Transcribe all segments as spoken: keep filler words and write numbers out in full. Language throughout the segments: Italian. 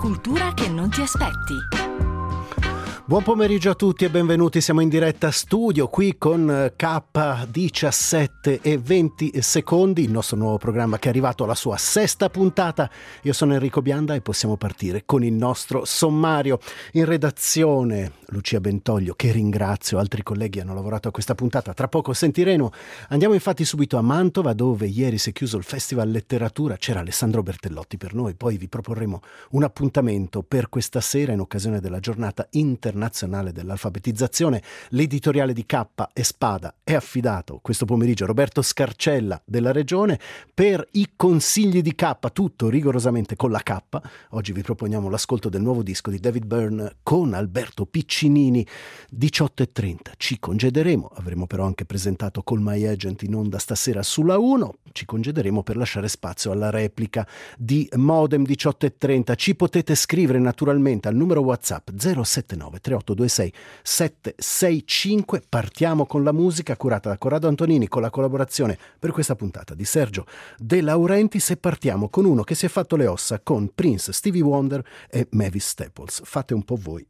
cultura che non ti aspetti. Buon pomeriggio a tutti e benvenuti, siamo in diretta studio qui con K diciassette e venti secondi, il nostro nuovo programma che è arrivato alla sua sesta puntata. Io sono Enrico Bianda e possiamo partire con il nostro sommario. In redazione Lucia Bentoglio, che ringrazio, altri colleghi hanno lavorato a questa puntata, tra poco sentiremo. Andiamo infatti subito a Mantova, dove ieri si è chiuso il Festival Letteratura, c'era Alessandro Bertellotti per noi, poi vi proporremo un appuntamento per questa sera in occasione della giornata internazionale nazionale dell'alfabetizzazione. L'editoriale di K e Spada è affidato questo pomeriggio a Roberto Scarcella della Regione. Per i consigli di K, tutto rigorosamente con la K, oggi vi proponiamo l'ascolto del nuovo disco di David Byrne con Alberto Piccinini. Diciotto e trenta ci congederemo, avremo però anche presentato Call My Agent in onda stasera sulla uno, ci congederemo per lasciare spazio alla replica di Modem. Diciotto e trenta ci potete scrivere naturalmente al numero WhatsApp zero sette nove tre otto due sei sette sei cinque. Partiamo con la musica curata da Corrado Antonini con la collaborazione per questa puntata di Sergio De Laurentiis, e partiamo con uno che si è fatto le ossa con Prince, Stevie Wonder e Mavis Staples. Fate un po' voi.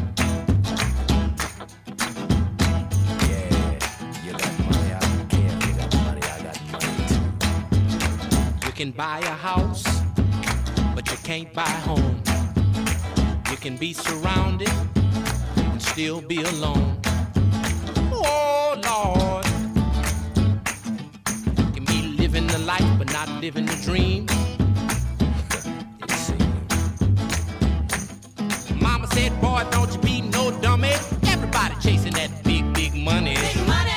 You can buy a house, but you can't buy a home. You can be surrounded and still be alone. Oh, Lord. You can be living the life but not living the dream. It seems. Mama said, boy, don't you be no dummy. Everybody chasing that big, big money. Big money.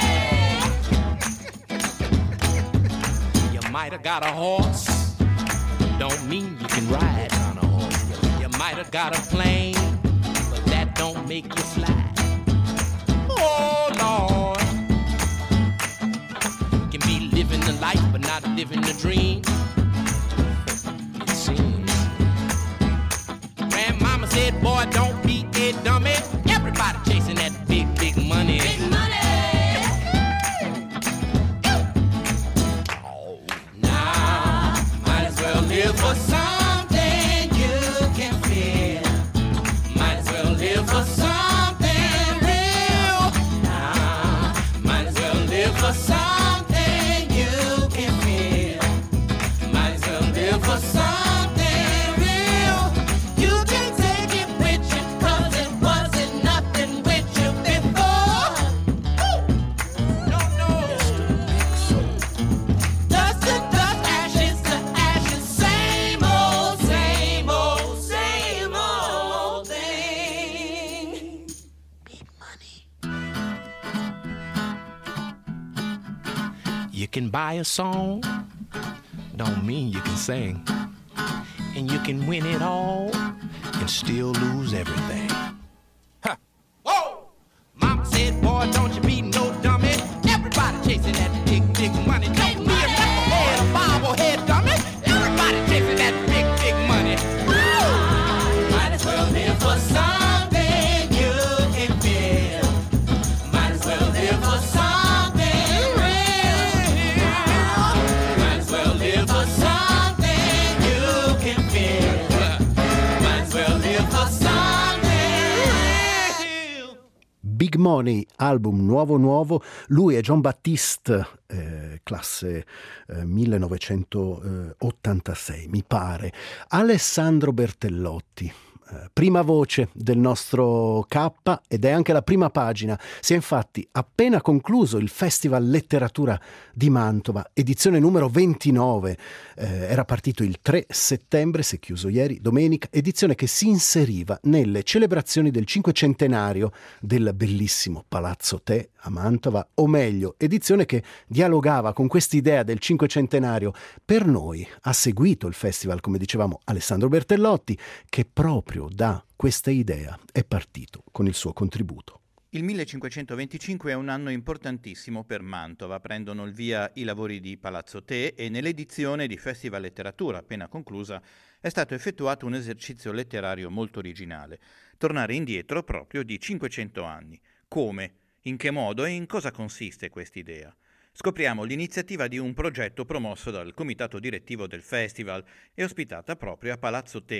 You might have got a horse, don't mean you can ride on a horse. You might have got a plane, but that don't make you fly. Oh, Lord. You can be living the life, but not living the dream. It seems. Grandmama said, boy, don't be a dummy. Everybody chasing that big, big money. Big money. Oh, now, might as well live for something you can feel. Might as well live for something real. Now, might as well live for something you can feel. Might as well live for something real. You can take it with you, 'cause it wasn't nothing with you before. Woo! No, no. Dust to dust, ashes to ashes, same old, same old, same old thing. Big money. You can buy a song, don't mean you can sing. And you can win it all and still lose everything. Huh. Whoa! Mama said, boy, don't you be no dummy. Everybody chasing that big, big money. Don't be a knucklehead, a bobblehead dummy. Everybody chasing that big, big money. Woo! Might as well live for something you can feel. Might as well live for something real. Might as well live for something you can feel. Might as well live for something real. Big Money, album nuovo nuovo, lui è John Baptiste, eh, classe eh, millenovecentottantasei mi pare. Alessandro Bertellotti, eh, prima voce del nostro K ed è anche la prima pagina. Si è infatti appena concluso il Festival Letteratura di Mantova, edizione numero ventinove, eh, era partito il tre settembre, si è chiuso ieri, domenica, edizione che si inseriva nelle celebrazioni del cinquecentenario del bellissimo Palazzo Te a Mantova, o meglio, edizione che dialogava con quest'idea del cinquecentenario. Per noi ha seguito il festival, come dicevamo, Alessandro Bertellotti, che proprio da questa idea è partito con il suo contributo. Il millecinquecentoventicinque è un anno importantissimo per Mantova. Prendono il via i lavori di Palazzo Te e nell'edizione di Festival Letteratura appena conclusa è stato effettuato un esercizio letterario molto originale. Tornare indietro proprio di cinquecento anni. Come? In che modo e in cosa consiste quest'idea? Scopriamo l'iniziativa di un progetto promosso dal comitato direttivo del festival e ospitata proprio a Palazzo Te,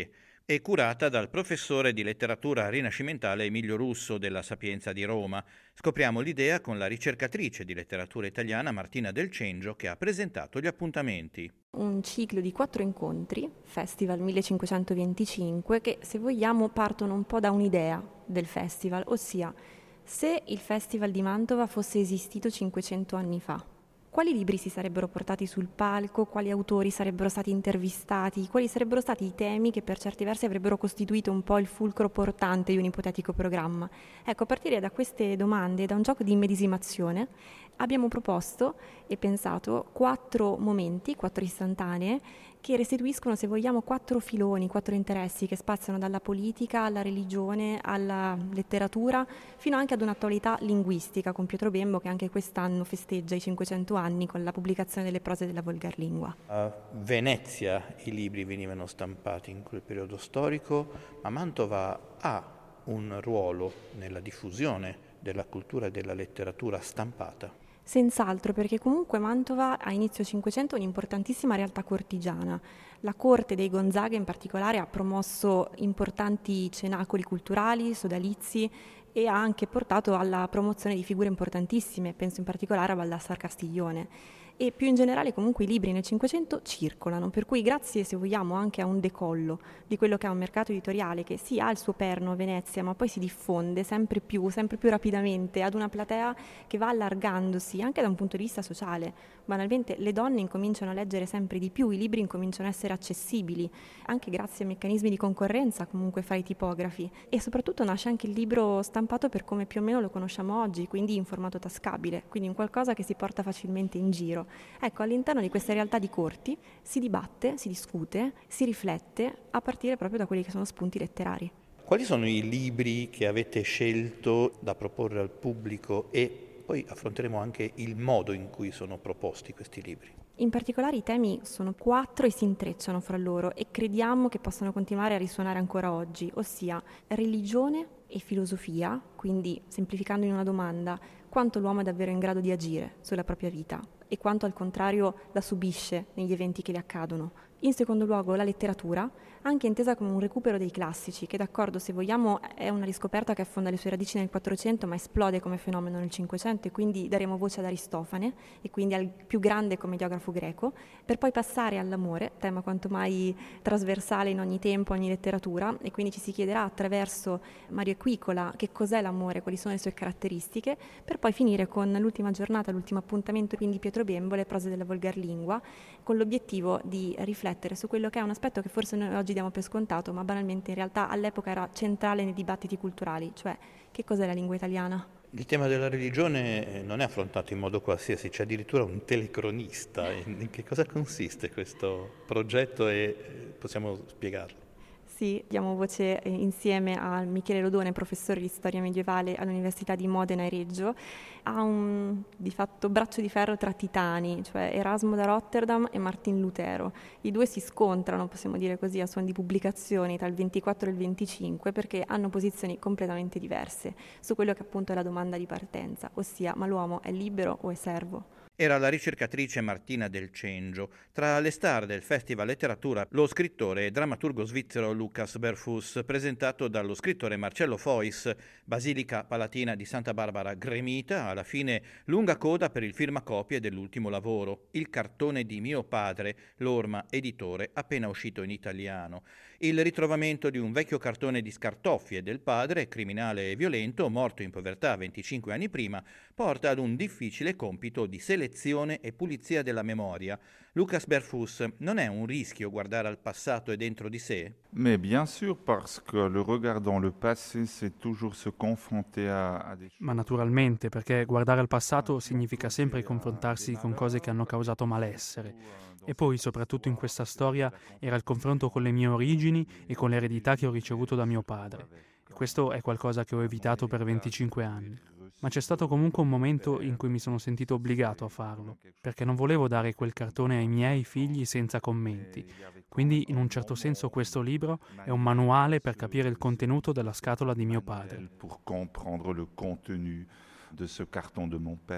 e curata dal professore di letteratura rinascimentale Emilio Russo della Sapienza di Roma. Scopriamo l'idea con la ricercatrice di letteratura italiana Martina Del Cengio, che ha presentato gli appuntamenti. Un ciclo di quattro incontri, Festival millecinquecentoventicinque, che se vogliamo partono un po' da un'idea del festival, ossia se il Festival di Mantova fosse esistito cinquecento anni fa. Quali libri si sarebbero portati sul palco, quali autori sarebbero stati intervistati, quali sarebbero stati i temi che per certi versi avrebbero costituito un po' il fulcro portante di un ipotetico programma. Ecco, a partire da queste domande, da un gioco di immedesimazione, abbiamo proposto e pensato quattro momenti, quattro istantanee, che restituiscono, se vogliamo, quattro filoni, quattro interessi che spaziano dalla politica alla religione, alla letteratura, fino anche ad un'attualità linguistica con Pietro Bembo, che anche quest'anno festeggia i cinquecento anni con la pubblicazione delle prose della volgarlingua. A Venezia i libri venivano stampati in quel periodo storico, ma Mantova ha un ruolo nella diffusione della cultura e della letteratura stampata. Senz'altro, perché comunque Mantova a inizio Cinquecento è un'importantissima realtà cortigiana. La corte dei Gonzaga in particolare ha promosso importanti cenacoli culturali, sodalizi e ha anche portato alla promozione di figure importantissime, penso in particolare a Baldassar Castiglione. E più in generale comunque i libri nel Cinquecento circolano, per cui grazie, se vogliamo, anche a un decollo di quello che è un mercato editoriale che sì ha il suo perno a Venezia, ma poi si diffonde sempre più, sempre più rapidamente ad una platea che va allargandosi anche da un punto di vista sociale. Banalmente le donne incominciano a leggere sempre di più, i libri incominciano a essere accessibili, anche grazie a meccanismi di concorrenza comunque fra i tipografi, e soprattutto nasce anche il libro stampato per come più o meno lo conosciamo oggi, quindi in formato tascabile, quindi un qualcosa che si porta facilmente in giro. Ecco, all'interno di queste realtà di corti si dibatte, si discute, si riflette a partire proprio da quelli che sono spunti letterari. Quali sono i libri che avete scelto da proporre al pubblico e poi affronteremo anche il modo in cui sono proposti questi libri? In particolare i temi sono quattro e si intrecciano fra loro e crediamo che possano continuare a risuonare ancora oggi, ossia religione e filosofia, quindi semplificando in una domanda, quanto l'uomo è davvero in grado di agire sulla propria vita e quanto al contrario la subisce negli eventi che le accadono. In secondo luogo la letteratura, anche intesa come un recupero dei classici, che d'accordo, se vogliamo, è una riscoperta che affonda le sue radici nel Quattrocento ma esplode come fenomeno nel Cinquecento, e quindi daremo voce ad Aristofane e quindi al più grande commediografo greco, per poi passare all'amore, tema quanto mai trasversale in ogni tempo, ogni letteratura, e quindi ci si chiederà attraverso Mario Equicola che cos'è l'amore, quali sono le sue caratteristiche, per poi finire con l'ultima giornata, l'ultimo appuntamento, quindi Pietro Bembo, le prose della volgarlingua, con l'obiettivo di riflettere su quello che è un aspetto che forse noi oggi diamo per scontato, ma banalmente in realtà all'epoca era centrale nei dibattiti culturali, cioè che cos'è la lingua italiana? Il tema della religione non è affrontato in modo qualsiasi, c'è addirittura un telecronista. In che cosa consiste questo progetto e possiamo spiegarlo? Sì, diamo voce insieme a Michele Lodone, professore di storia medievale all'Università di Modena e Reggio. Ha un di fatto braccio di ferro tra titani, cioè Erasmo da Rotterdam e Martin Lutero. I due si scontrano, possiamo dire così, a suon di pubblicazioni tra il ventiquattro e il venticinque, perché hanno posizioni completamente diverse su quello che appunto è la domanda di partenza, ossia ma l'uomo è libero o è servo? Era la ricercatrice Martina Del Cengio. Tra le star del Festival Letteratura, lo scrittore e drammaturgo svizzero Lucas Berfus, presentato dallo scrittore Marcello Fois, Basilica Palatina di Santa Barbara Gremita, alla fine lunga coda per il firmacopie dell'ultimo lavoro, Il cartone di mio padre, l'Orma editore, appena uscito in italiano. Il ritrovamento di un vecchio cartone di scartoffie del padre, criminale e violento, morto in povertà venticinque anni prima, porta ad un difficile compito di selezione e pulizia della memoria. Lucas Berfus, non è un rischio guardare al passato e dentro di sé? Mais bien sûr, parce que le regard dans le passé, c'est toujours se confronter à, à des choses. Ma naturalmente, perché guardare al passato significa sempre confrontarsi con cose che hanno causato malessere. E poi, soprattutto in questa storia, era il confronto con le mie origini e con l'eredità che ho ricevuto da mio padre. E questo è qualcosa che ho evitato per venticinque anni. Ma c'è stato comunque un momento in cui mi sono sentito obbligato a farlo, perché non volevo dare quel cartone ai miei figli senza commenti. Quindi, in un certo senso, questo libro è un manuale per capire il contenuto della scatola di mio padre. Pour comprendre le contenu de ce carton de mon père.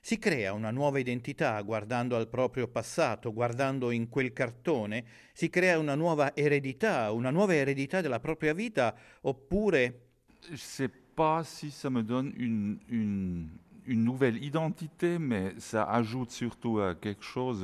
Si crea una nuova identità guardando al proprio passato, guardando in quel cartone, si crea una nuova eredità, una nuova eredità della propria vita, oppure... Je ne sais pas si ça me donne une, une, une nouvelle identité, mais ça ajoute surtout à quelque chose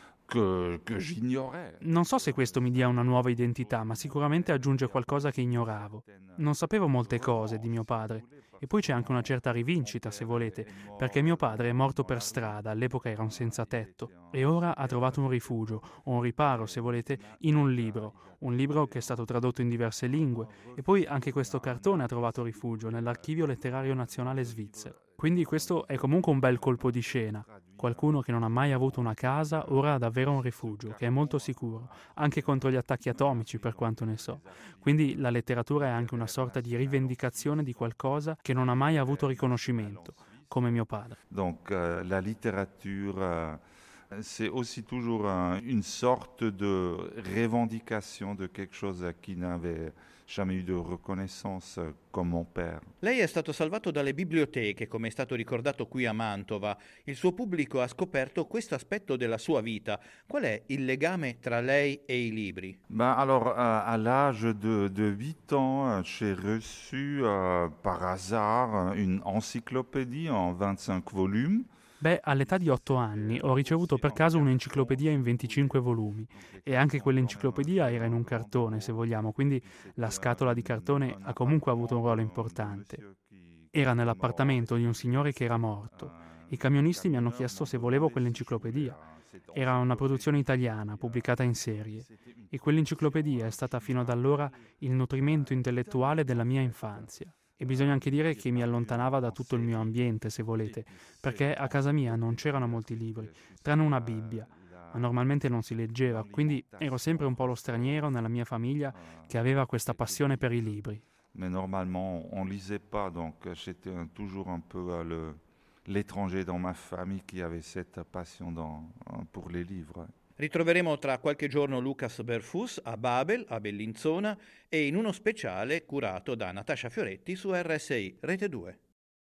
que, que j'ignorais. Non so se questo mi dia una nuova identità, ma sicuramente aggiunge qualcosa che ignoravo. Non sapevo molte cose di mio padre. E poi c'è anche una certa rivincita, se volete, perché mio padre è morto per strada, all'epoca era un senza tetto, e ora ha trovato un rifugio, o un riparo, se volete, in un libro, un libro che è stato tradotto in diverse lingue, e poi anche questo cartone ha trovato rifugio nell'Archivio Letterario Nazionale Svizzero. Quindi questo è comunque un bel colpo di scena. Qualcuno che non ha mai avuto una casa ora ha davvero un rifugio, che è molto sicuro, anche contro gli attacchi atomici per quanto ne so. Quindi la letteratura è anche una sorta di rivendicazione di qualcosa che non ha mai avuto riconoscimento, come mio padre. Donc euh, la littérature, euh, c'est aussi toujours un, une sorte de revendication de quelque chose qui n'avait jamais eu de reconnaissance comme mon père. Lei è stato salvato dalle biblioteche, come è stato ricordato qui a Mantova. Il suo pubblico ha scoperto questo aspetto della sua vita. Qual è il legame tra lei e i libri? Ben alors, euh, à l'âge de, de huit ans, j'ai reçu euh, par hasard une encyclopédie en vingt-cinq volumes. Beh, all'età di otto anni ho ricevuto per caso un'enciclopedia in venticinque volumi e anche quell'enciclopedia era in un cartone, se vogliamo, quindi la scatola di cartone ha comunque avuto un ruolo importante. Era nell'appartamento di un signore che era morto. I camionisti mi hanno chiesto se volevo quell'enciclopedia. Era una produzione italiana, pubblicata in serie, e quell'enciclopedia è stata fino ad allora il nutrimento intellettuale della mia infanzia. E bisogna anche dire che mi allontanava da tutto il mio ambiente, se volete, perché a casa mia non c'erano molti libri, tranne una Bibbia, ma normalmente non si leggeva, quindi ero sempre un po' lo straniero nella mia famiglia che aveva questa passione per i libri. Mais normalement, on lisait pas, donc j'étais un, toujours un peu uh, le, l'étranger dans ma famille qui avait cette passion dans, uh, pour les livres. Ritroveremo tra qualche giorno Lucas Berfus a Babel, a Bellinzona, e in uno speciale curato da Natascia Fioretti su R S I Rete due.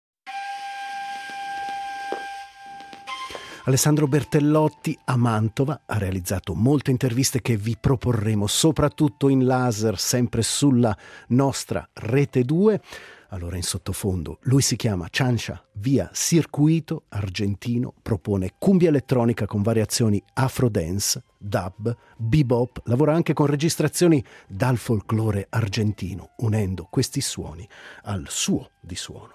Alessandro Bertellotti a Mantova ha realizzato molte interviste che vi proporremo, soprattutto in laser, sempre sulla nostra Rete due. Allora, in sottofondo, lui si chiama Ciancia via Circuito argentino, propone cumbia elettronica con variazioni afro-dance, dub, bebop, lavora anche con registrazioni dal folklore argentino, unendo questi suoni al suo di suono.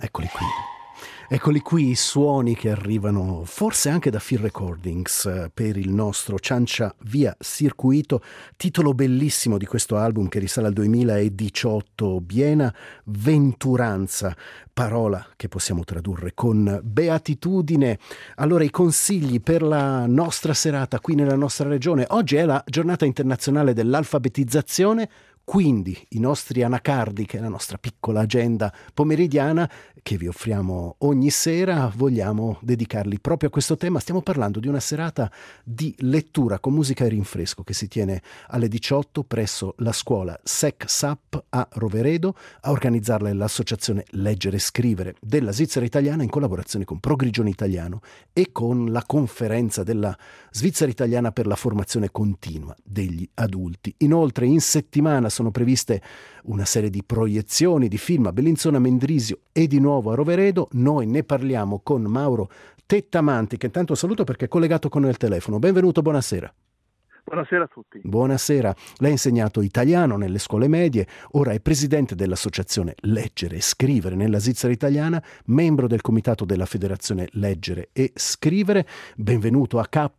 Eccoli qui. Eccoli qui i suoni che arrivano forse anche da Phil Recordings eh, per il nostro Ciancia Via Circuito, titolo bellissimo di questo album che risale al duemiladiciotto, Biena Venturanza, parola che possiamo tradurre con beatitudine. Allora, i consigli per la nostra serata qui nella nostra regione. Oggi è la giornata internazionale dell'alfabetizzazione, quindi i nostri anacardi, che è la nostra piccola agenda pomeridiana che vi offriamo ogni sera, vogliamo dedicarli proprio a questo tema. Stiamo parlando di una serata di lettura con musica e rinfresco che si tiene alle diciotto presso la scuola S E C S A P a Roveredo. A organizzarla è l'associazione Leggere e Scrivere della Svizzera Italiana in collaborazione con Progrigione Italiano e con la conferenza della Svizzera Italiana per la formazione continua degli adulti. Inoltre in settimana sono previste una serie di proiezioni di film a Bellinzona, Mendrisio e di nuovo a Roveredo. Noi ne parliamo con Mauro Tettamanti, che intanto saluto perché è collegato con noi al telefono. Benvenuto, buonasera. Buonasera a tutti. Buonasera. Lei ha insegnato italiano nelle scuole medie, ora è presidente dell'associazione Leggere e Scrivere nella Svizzera Italiana, membro del comitato della Federazione Leggere e Scrivere. Benvenuto a K.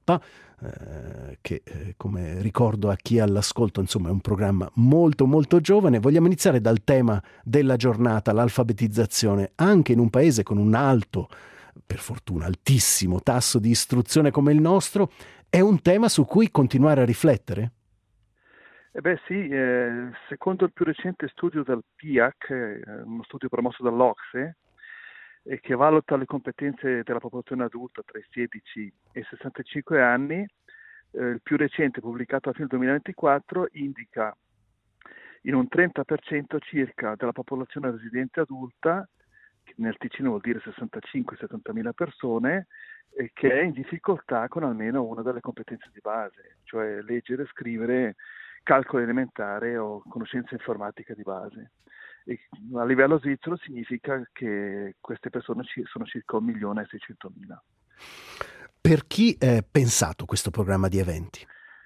Eh, che eh, come ricordo a chi è all'ascolto, insomma, è un programma molto molto giovane. Vogliamo iniziare dal tema della giornata, l'alfabetizzazione, anche in un paese con un alto, per fortuna altissimo tasso di istruzione come il nostro. È un tema su cui continuare a riflettere? Eh beh sì, eh, secondo il più recente studio del P I A C, eh, uno studio promosso dall'Ocse, e che valuta le competenze della popolazione adulta tra i sedici e i sessantacinque anni, eh, il più recente, pubblicato a fine duemilaventiquattro, indica in un trenta per cento circa della popolazione residente adulta, che nel Ticino vuol dire sessantacinque settanta mila persone, eh, che è in difficoltà con almeno una delle competenze di base, cioè leggere, scrivere, calcolo elementare o conoscenza informatica di base. E a livello svizzero significa che queste persone sono circa un milione e seicentomila. Per chi è pensato questo programma di eventi?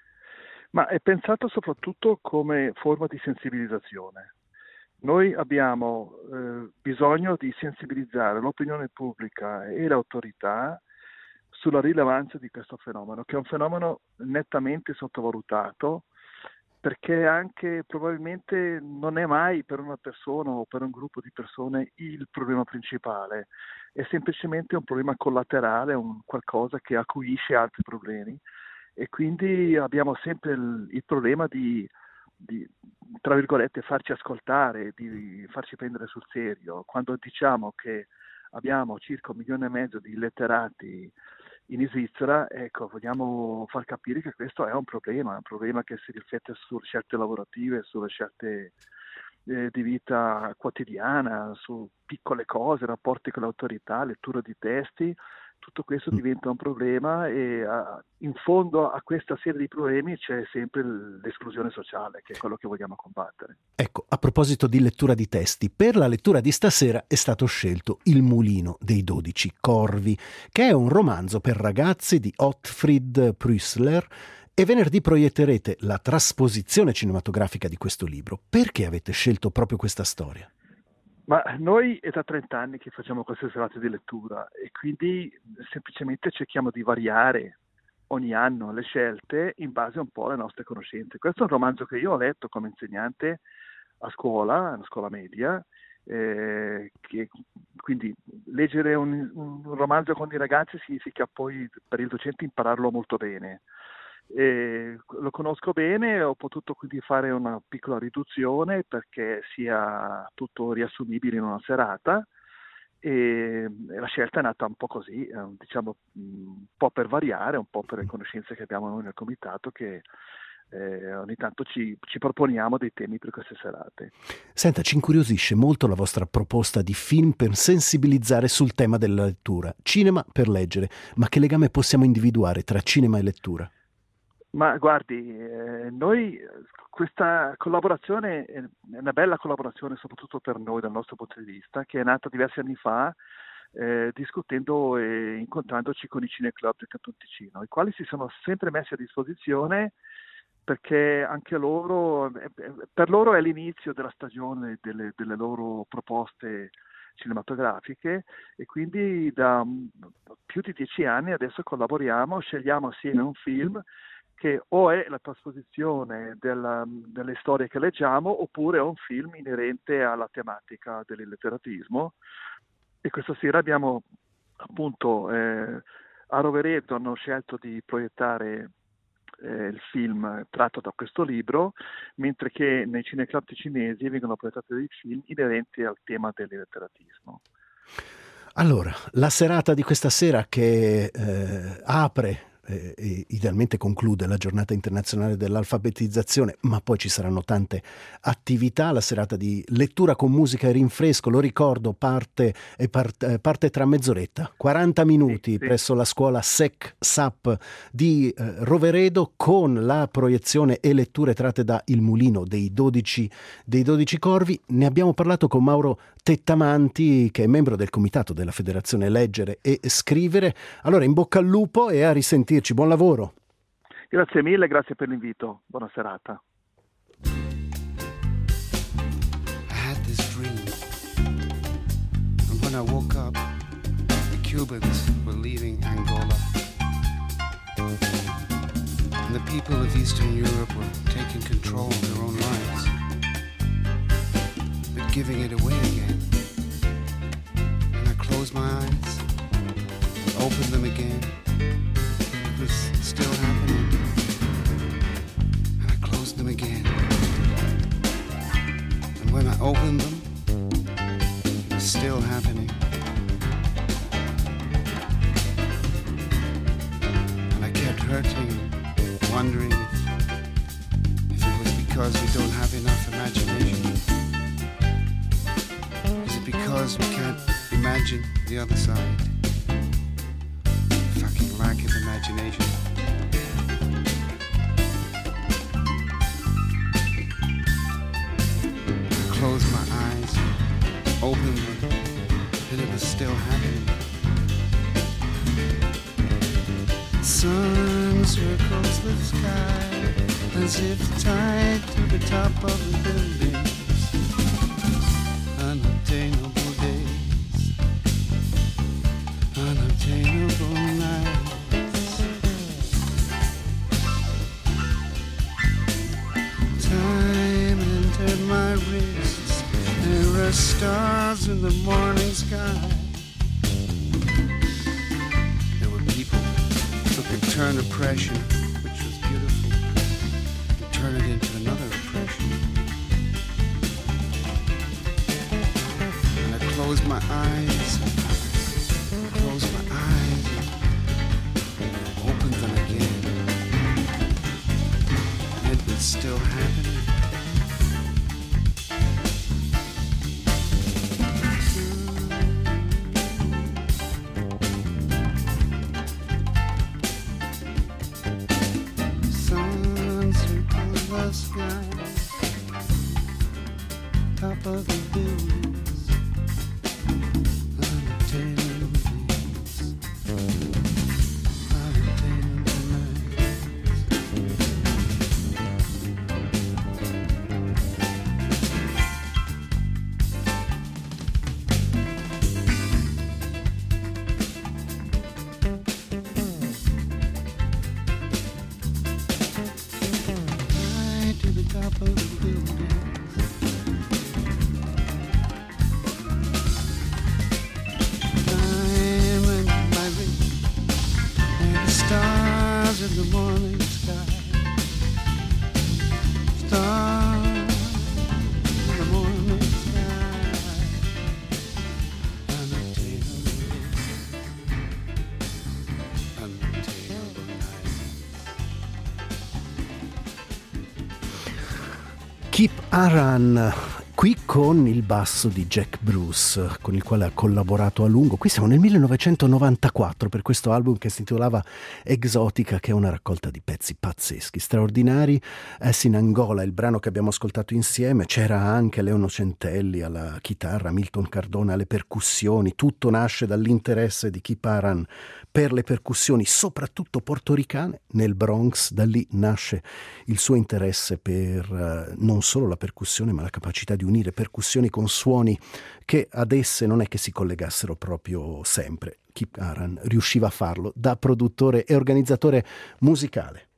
Ma è pensato soprattutto come forma di sensibilizzazione. Noi abbiamo eh, bisogno di sensibilizzare l'opinione pubblica e le autorità sulla rilevanza di questo fenomeno, che è un fenomeno nettamente sottovalutato, perché anche probabilmente non è mai per una persona o per un gruppo di persone il problema principale, è semplicemente un problema collaterale, un qualcosa che acuisce altri problemi, e quindi abbiamo sempre il, il problema di, di, tra virgolette, farci ascoltare, di farci prendere sul serio. Quando diciamo che abbiamo circa un milione e mezzo di illetterati in Svizzera, ecco, vogliamo far capire che questo è un problema, un problema che si riflette sulle scelte lavorative, sulle scelte eh, di vita quotidiana, su piccole cose, rapporti con l'autorità, lettura di testi. Tutto questo diventa un problema e uh, in fondo a questa serie di problemi c'è sempre l'esclusione sociale, che è quello che vogliamo combattere. Ecco, a proposito di lettura di testi, per la lettura di stasera è stato scelto Il mulino dei dodici corvi, che è un romanzo per ragazzi di Ottfried Prüßler, e venerdì proietterete la trasposizione cinematografica di questo libro. Perché avete scelto proprio questa storia? Ma noi è da trenta anni che facciamo queste serate di lettura e quindi semplicemente cerchiamo di variare ogni anno le scelte in base un po' alle nostre conoscenze. Questo è un romanzo che io ho letto come insegnante a scuola, una scuola media, eh, che, quindi leggere un, un romanzo con i ragazzi significa poi per il docente impararlo molto bene. E lo conosco bene, ho potuto quindi fare una piccola riduzione perché sia tutto riassumibile in una serata, e, e la scelta è nata un po' così, eh, diciamo un po' per variare, un po' per le conoscenze che abbiamo noi nel comitato, che eh, ogni tanto ci, ci proponiamo dei temi per queste serate. Senta, ci incuriosisce molto la vostra proposta di film per sensibilizzare sul tema della lettura, cinema per leggere, ma che legame possiamo individuare tra cinema e lettura? Ma guardi, eh, noi questa collaborazione è una bella collaborazione soprattutto per noi dal nostro punto di vista, che è nata diversi anni fa eh, discutendo e incontrandoci con i cineclub del Canton Ticino, i quali si sono sempre messi a disposizione perché anche loro, per loro è l'inizio della stagione delle, delle loro proposte cinematografiche, e quindi da più di dieci anni adesso collaboriamo, scegliamo assieme un film che o è la trasposizione della, delle storie che leggiamo, oppure è un film inerente alla tematica dell'illetteratismo. E questa sera abbiamo appunto eh, a Rovereto hanno scelto di proiettare eh, il film tratto da questo libro, mentre che nei cineclub ticinesi vengono proiettati dei film inerenti al tema dell'illetteratismo. Allora, la serata di questa sera che eh, apre Eh, e idealmente conclude la giornata internazionale dell'alfabetizzazione, ma poi ci saranno tante attività. La serata di lettura con musica e rinfresco, lo ricordo, parte, e part, parte tra mezz'oretta, quaranta minuti sì, sì. presso la scuola S E C S A P di eh, Roveredo, con la proiezione e letture tratte da Il mulino dei dodici, dei dodici corvi. Ne abbiamo parlato con Mauro Tettamanti, che è membro del comitato della Federazione Leggere e Scrivere. Allora, in bocca al lupo e a risentirci. Buon lavoro. Grazie mille, grazie per l'invito. Buona serata. I had this dream, and when I woke up, the Cubans were leaving Angola, and the people of Eastern Europe were taking control of their own lives, but giving it away again. And I closed my eyes, and opened them again. It was still happening, and I closed them again. And when I opened them, it was still happening. And I kept hurting, wondering if, if it was because we don't have enough imagination. Is it because we can't imagine the other side? Fucking lack of imagination. I closed my eyes, opened them, and it was still happening. The sun circles the sky as if tied to the top of the buildings. Unattainable days, unobtainable nights. Time entered my wrists. There were stars in the morning sky. There were people who could turn oppression, which was beautiful, and turn it into another oppression. And I closed my eyes, closed my eyes, and opened them again. And it was still happening. Sun circles the sky, top of the buildings, unattainable days, unattainable nights. High to the top of the buildings. Diamond my ring, and the stars in the morning sky. Stars in the morning sky. Unattainable, unattainable nights. Keep Aran, qui con il basso di Jack Bruce, con il quale ha collaborato a lungo. Qui siamo nel millenovecentonovantaquattro per questo album che si intitolava Exotica, che è una raccolta di pezzi pazzeschi, straordinari. Es in Angola, il brano che abbiamo ascoltato insieme. C'era anche Leono Centelli alla chitarra, Milton Cardona alle percussioni. Tutto nasce dall'interesse di Keep Aran per le percussioni, soprattutto portoricane, nel Bronx. Da lì nasce il suo interesse per eh, non solo la percussione, ma la capacità di unire percussioni con suoni che ad esse non è che si collegassero proprio sempre. Kip Aran riusciva a farlo da produttore e organizzatore musicale.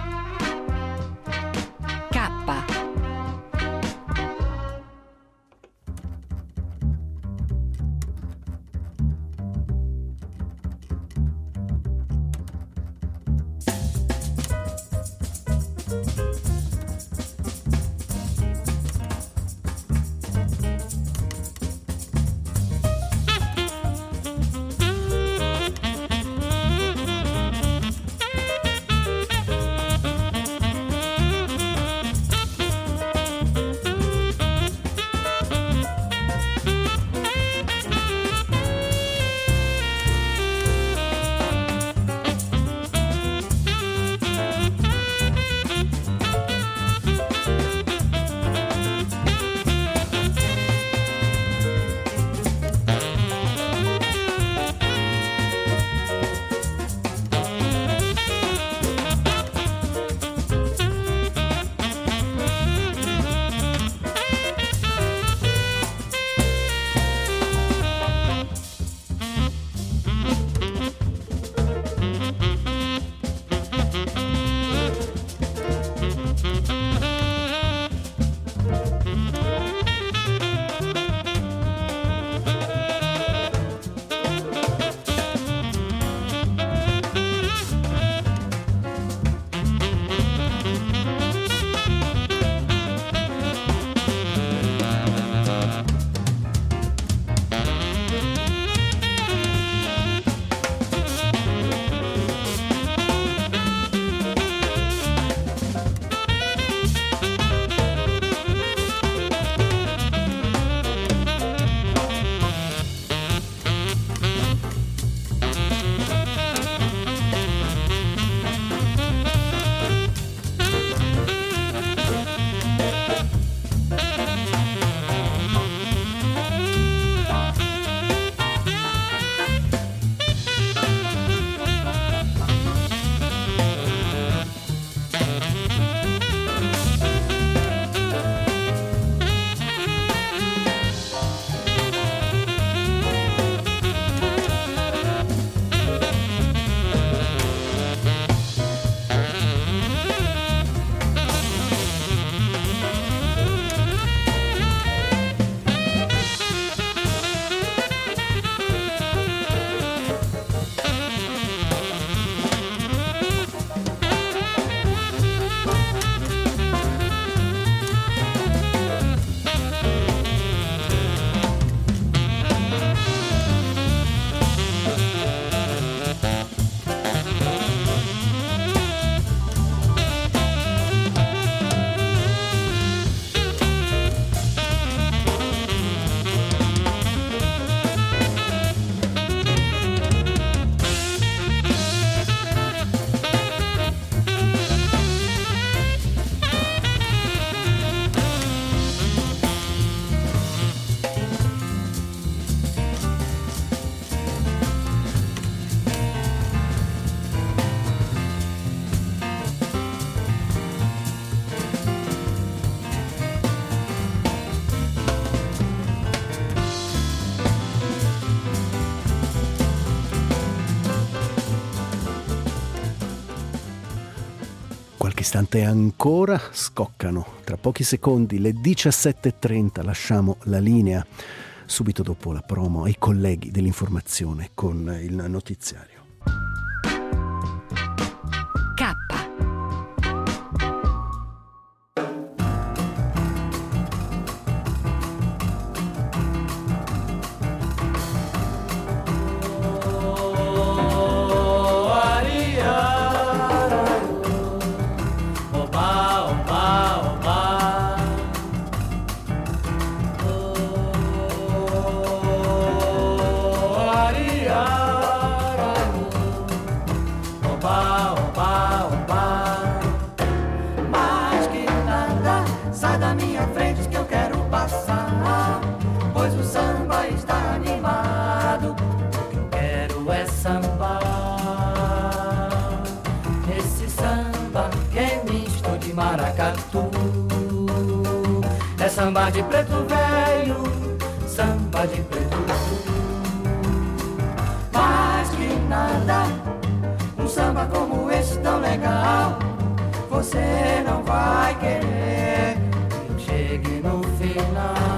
Qualche istante ancora, scoccano tra pochi secondi le diciassette e trenta, lasciamo la linea subito dopo la promo ai colleghi dell'informazione con il notiziario. Maria. Samba de preto velho, samba de preto velho. Mais que nada, um samba como esse tão legal, você não vai querer que eu chegue no final.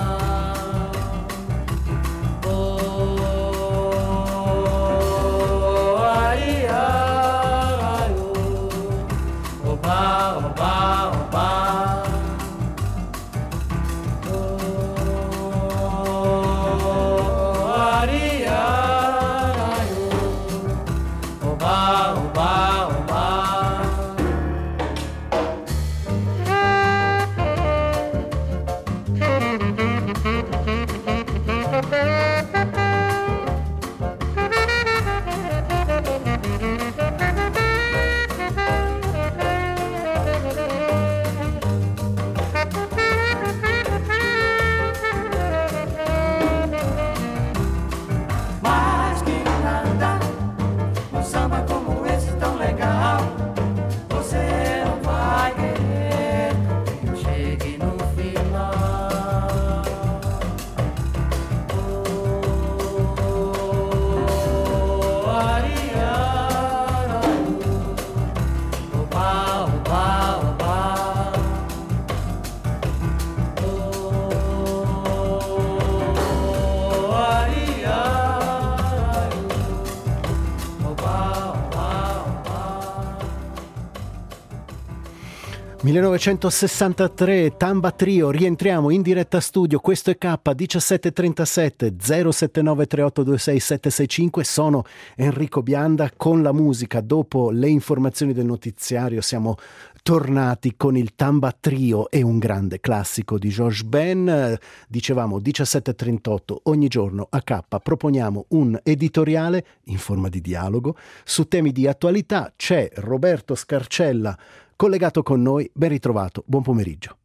millenovecentosessantatré, Tamba Trio, rientriamo in diretta studio, questo è K, diciassette trentasette zero sette nove tre otto due sei sette sei cinque, sono Enrico Bianda con la musica. Dopo le informazioni del notiziario siamo tornati con il Tamba Trio e un grande classico di Georges Ben. Dicevamo diciassette trentotto, ogni giorno a K proponiamo un editoriale in forma di dialogo su temi di attualità. C'è Roberto Scarcella collegato con noi, ben ritrovato, buon pomeriggio.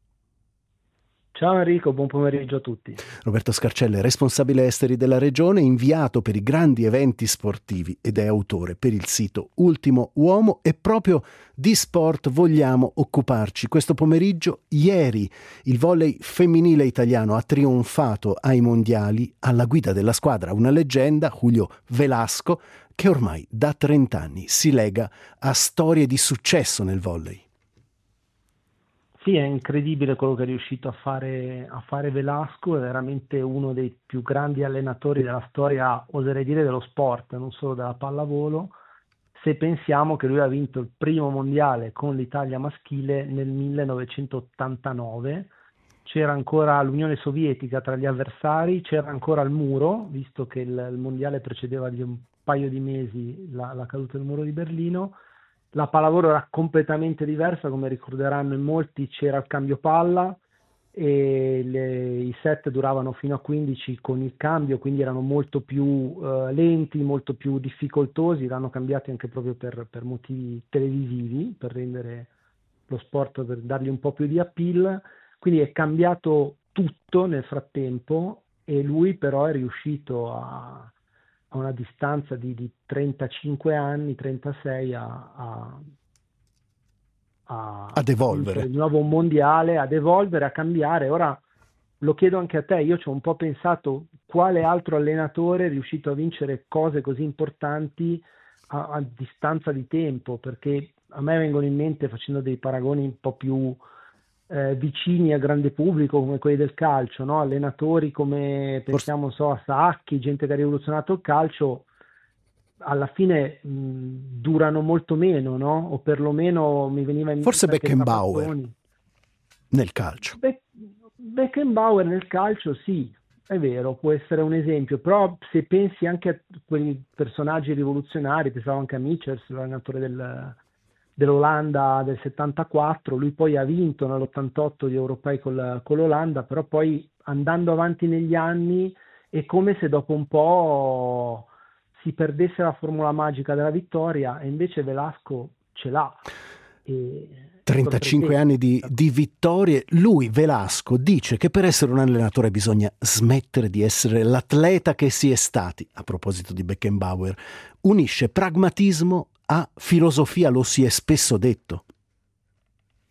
Ciao Enrico, buon pomeriggio a tutti. Roberto Scarcella è responsabile esteri della regione, inviato per i grandi eventi sportivi ed è autore per il sito Ultimo Uomo, e proprio di sport vogliamo occuparci questo pomeriggio. Ieri il volley femminile italiano ha trionfato ai mondiali alla guida della squadra una leggenda, Julio Velasco, che ormai da trent'anni si lega a storie di successo nel volley. Sì, è incredibile quello che è riuscito a fare, a fare Velasco, è veramente uno dei più grandi allenatori della storia, oserei dire, dello sport, non solo della pallavolo, se pensiamo che lui ha vinto il primo mondiale con l'Italia maschile nel millenovecentottantanove, c'era ancora l'Unione Sovietica tra gli avversari, c'era ancora il muro, visto che il, il mondiale precedeva di un paio di mesi la, la caduta del muro di Berlino. La pallavolo era completamente diversa, come ricorderanno in molti, c'era il cambio palla e le, i set duravano fino a quindici con il cambio, quindi erano molto più uh, lenti, molto più difficoltosi, l'hanno cambiati anche proprio per, per motivi televisivi, per rendere lo sport, per dargli un po' più di appeal, quindi è cambiato tutto nel frattempo e lui però è riuscito a a una distanza di, di trentacinque anni, trentasei, a, a, a, ad evolvere. Il nuovo mondiale, ad evolvere, a cambiare. Ora lo chiedo anche a te, io ci ho un po' pensato quale altro allenatore è riuscito a vincere cose così importanti a, a distanza di tempo, perché a me vengono in mente, facendo dei paragoni un po' più Eh, vicini al grande pubblico come quelli del calcio, no? Allenatori come pensiamo so, a Sacchi, gente che ha rivoluzionato il calcio, alla fine mh, durano molto meno, no? O perlomeno mi veniva in mente forse Beckenbauer nel calcio. Be- Beckenbauer nel calcio sì, è vero, può essere un esempio, però se pensi anche a quei personaggi rivoluzionari, pensavo anche a Michels, l'allenatore del dell'Olanda del settantaquattro, lui poi ha vinto nell'ottantotto gli europei con, con l'Olanda, però poi andando avanti negli anni è come se dopo un po' si perdesse la formula magica della vittoria, e invece Velasco ce l'ha. E trentacinque anni di, di vittorie. Lui, Velasco, dice che per essere un allenatore bisogna smettere di essere l'atleta che si è stati. A proposito di Beckenbauer, unisce pragmatismo a filosofia, lo si è spesso detto.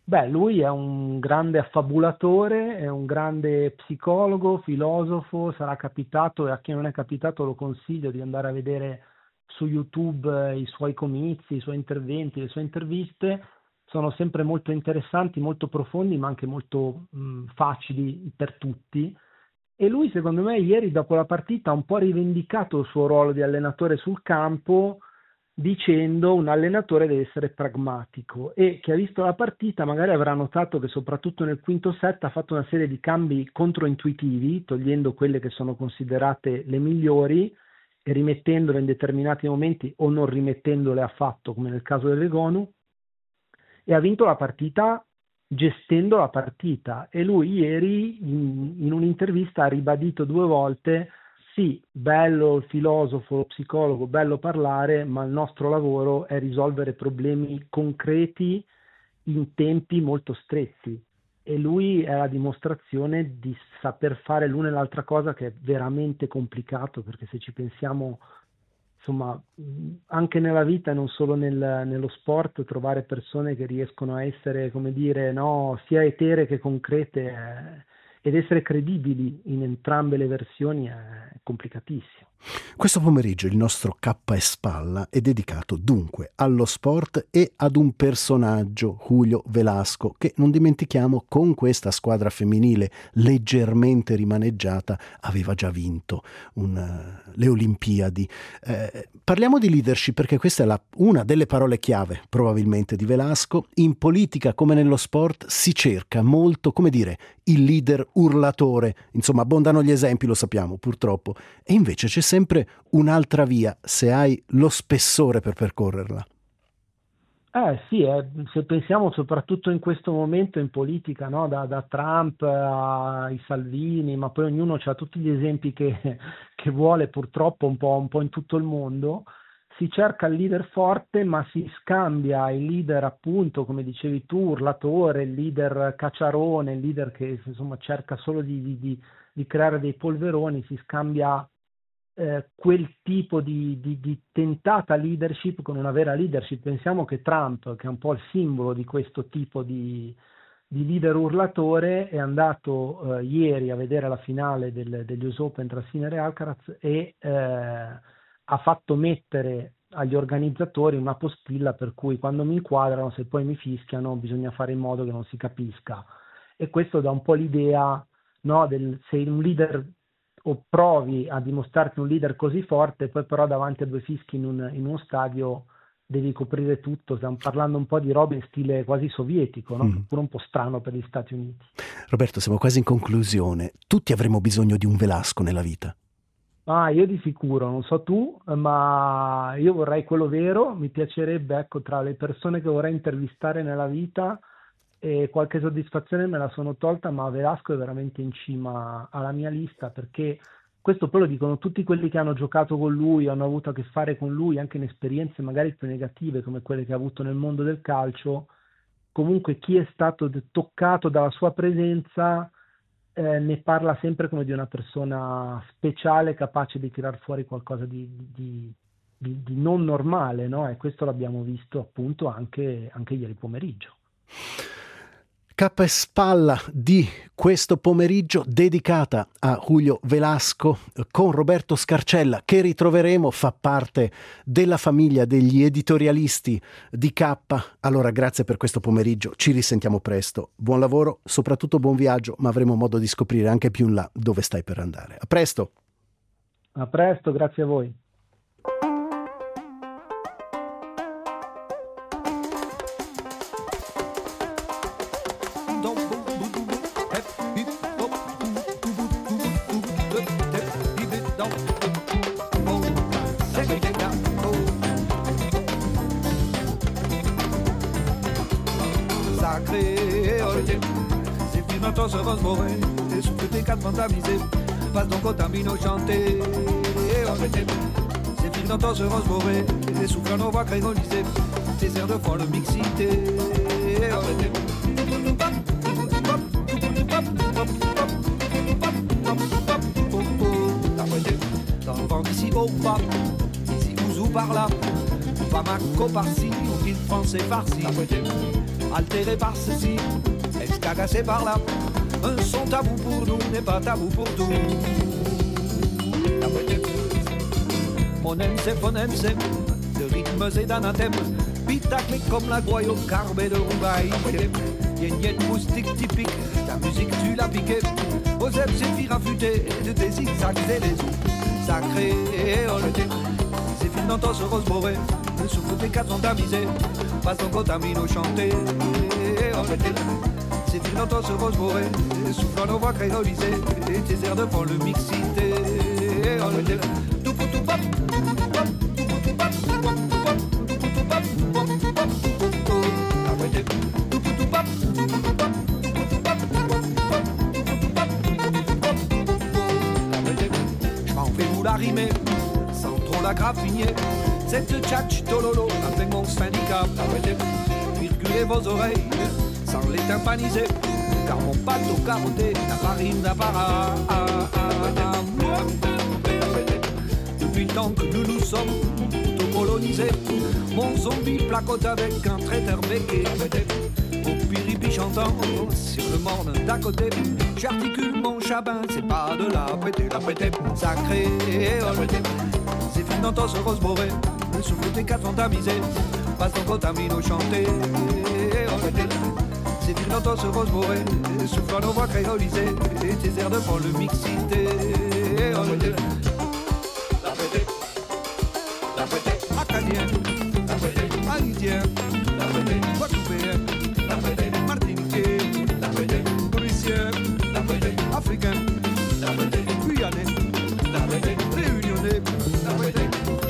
Beh, lui è un grande affabulatore, è un grande psicologo, filosofo, sarà capitato, e a chi non è capitato lo consiglio di andare a vedere su YouTube i suoi comizi, i suoi interventi, le sue interviste. Sono sempre molto interessanti, molto profondi, ma anche molto mh, facili per tutti. E lui, secondo me, ieri dopo la partita ha un po' rivendicato il suo ruolo di allenatore sul campo, dicendo un allenatore deve essere pragmatico, e chi ha visto la partita magari avrà notato che soprattutto nel quinto set ha fatto una serie di cambi controintuitivi, togliendo quelle che sono considerate le migliori e rimettendole in determinati momenti o non rimettendole affatto, come nel caso dell'Egonu, e ha vinto la partita gestendo la partita. E lui ieri in, in un'intervista ha ribadito due volte: sì, bello il filosofo, lo psicologo, bello parlare, ma il nostro lavoro è risolvere problemi concreti in tempi molto stretti. E lui è la dimostrazione di saper fare l'una e l'altra cosa, che è veramente complicato, perché se ci pensiamo, insomma, anche nella vita e non solo nel, nello sport, trovare persone che riescono a essere, come dire, no, sia eteree che concrete è, ed essere credibili in entrambe le versioni è complicatissimo. Questo pomeriggio il nostro K e Spalla è dedicato dunque allo sport e ad un personaggio, Julio Velasco, che non dimentichiamo con questa squadra femminile leggermente rimaneggiata aveva già vinto un, uh, le Olimpiadi. Eh, parliamo di leadership, perché questa è la, una delle parole chiave probabilmente di Velasco. In politica come nello sport si cerca molto, come dire, il leader urlatore, insomma abbondano gli esempi, lo sappiamo purtroppo, e invece c'è sempre un'altra via se hai lo spessore per percorrerla. Eh sì, eh, se pensiamo soprattutto in questo momento in politica, no? da, da Trump ai Salvini, ma poi ognuno ha tutti gli esempi che, che vuole, purtroppo un po', un po' in tutto il mondo. Si cerca il leader forte, ma si scambia il leader, appunto, come dicevi tu, urlatore, il leader cacciarone, il leader che insomma cerca solo di, di, di creare dei polveroni, si scambia eh, quel tipo di, di, di tentata leadership con una vera leadership. Pensiamo che Trump, che è un po' il simbolo di questo tipo di, di leader urlatore, è andato eh, ieri a vedere la finale del, degli U S Open tra Sinner e Alcaraz e eh, ha fatto mettere agli organizzatori una postilla per cui quando mi inquadrano, se poi mi fischiano, bisogna fare in modo che non si capisca. E questo dà un po' l'idea, no, del, se un leader, o provi a dimostrarti un leader così forte, poi però davanti a due fischi in, un, in uno stadio devi coprire tutto. Stiamo parlando un po' di robe in stile quasi sovietico, no? Mm. Pure un po' strano per gli Stati Uniti. Roberto, siamo quasi in conclusione. Tutti avremo bisogno di un Velasco nella vita. Ah, io di sicuro, non so tu, ma io vorrei quello vero. Mi piacerebbe, ecco, tra le persone che vorrei intervistare nella vita, e qualche soddisfazione me la sono tolta, ma Velasco è veramente in cima alla mia lista, perché questo poi lo dicono tutti quelli che hanno giocato con lui, hanno avuto a che fare con lui, anche in esperienze magari più negative come quelle che ha avuto nel mondo del calcio. Comunque chi è stato toccato dalla sua presenza Eh, ne parla sempre come di una persona speciale, capace di tirar fuori qualcosa di, di, di, di non normale, no? E questo l'abbiamo visto appunto anche, anche ieri pomeriggio. K e Spalla di questo pomeriggio dedicata a Julio Velasco con Roberto Scarcella, che ritroveremo, fa parte della famiglia degli editorialisti di K. Allora grazie per questo pomeriggio, ci risentiamo presto, buon lavoro, soprattutto buon viaggio, ma avremo modo di scoprire anche più in là dove stai per andare. A presto. A presto, grazie a voi. Se Roseboret et sous tes quatre ventamisés, passe donc au tamino chanté. Ces filles d'antan se Roseboret et soufflent nos voix créolisées, ces airs de folle mixité. Dans le vent d'ici au bas, ici Ouzou par là, Bamako par-ci, ou ville français par-ci. altéré par ceci, escagassé par là. Un son tabou pour nous n'est pas tabou pour tout. Mon c'est phonème, c'est de rythmes et d'anathèmes, pitacle comme la gouaille au carbet de Roubaix. Yen yen moustique typique, ta musique tu l'as piqué. Aux ailes c'est fille affûtée, de tes zigzags et les os sacrés. C'est fil dans ton rose boré, le souffle des quatre vents tamisés, passe ton contamino chanté. C'est fil dans ton rose boré, souffle nos voix créolisées, et tes airs de fond le mixité. Tout pour tout pop, je m'en fais vous la rimer, sans trop la graffiner. Cette tchatch tololo avec mon syndicat. Virgulez vos oreilles, sans les tympaniser, car mon pâteau carotté n'a pas rime d'apparat. Depuis le temps que nous nous sommes auto-colonisés, mon zombie placote avec un traiteur béqué. Au piripi chantant sur le morne d'à côté, j'articule mon chabin, c'est pas de la pété, la pété sacré. C'est fil dans ce rose boré, le souffle des quatre vents tamisés, passe ton contamino chanté. C'est fil dans ce rose boré, souffle nos voix créolisées, et tes airs de fond le mixité. La pété, la pété, acadien, la pété, haïtien, la pété, guadeloupéen, la pété, martiniquais, la pété, mauricien, la pété, africain, la pété, guyanais, la pété, réunionnais, la pété.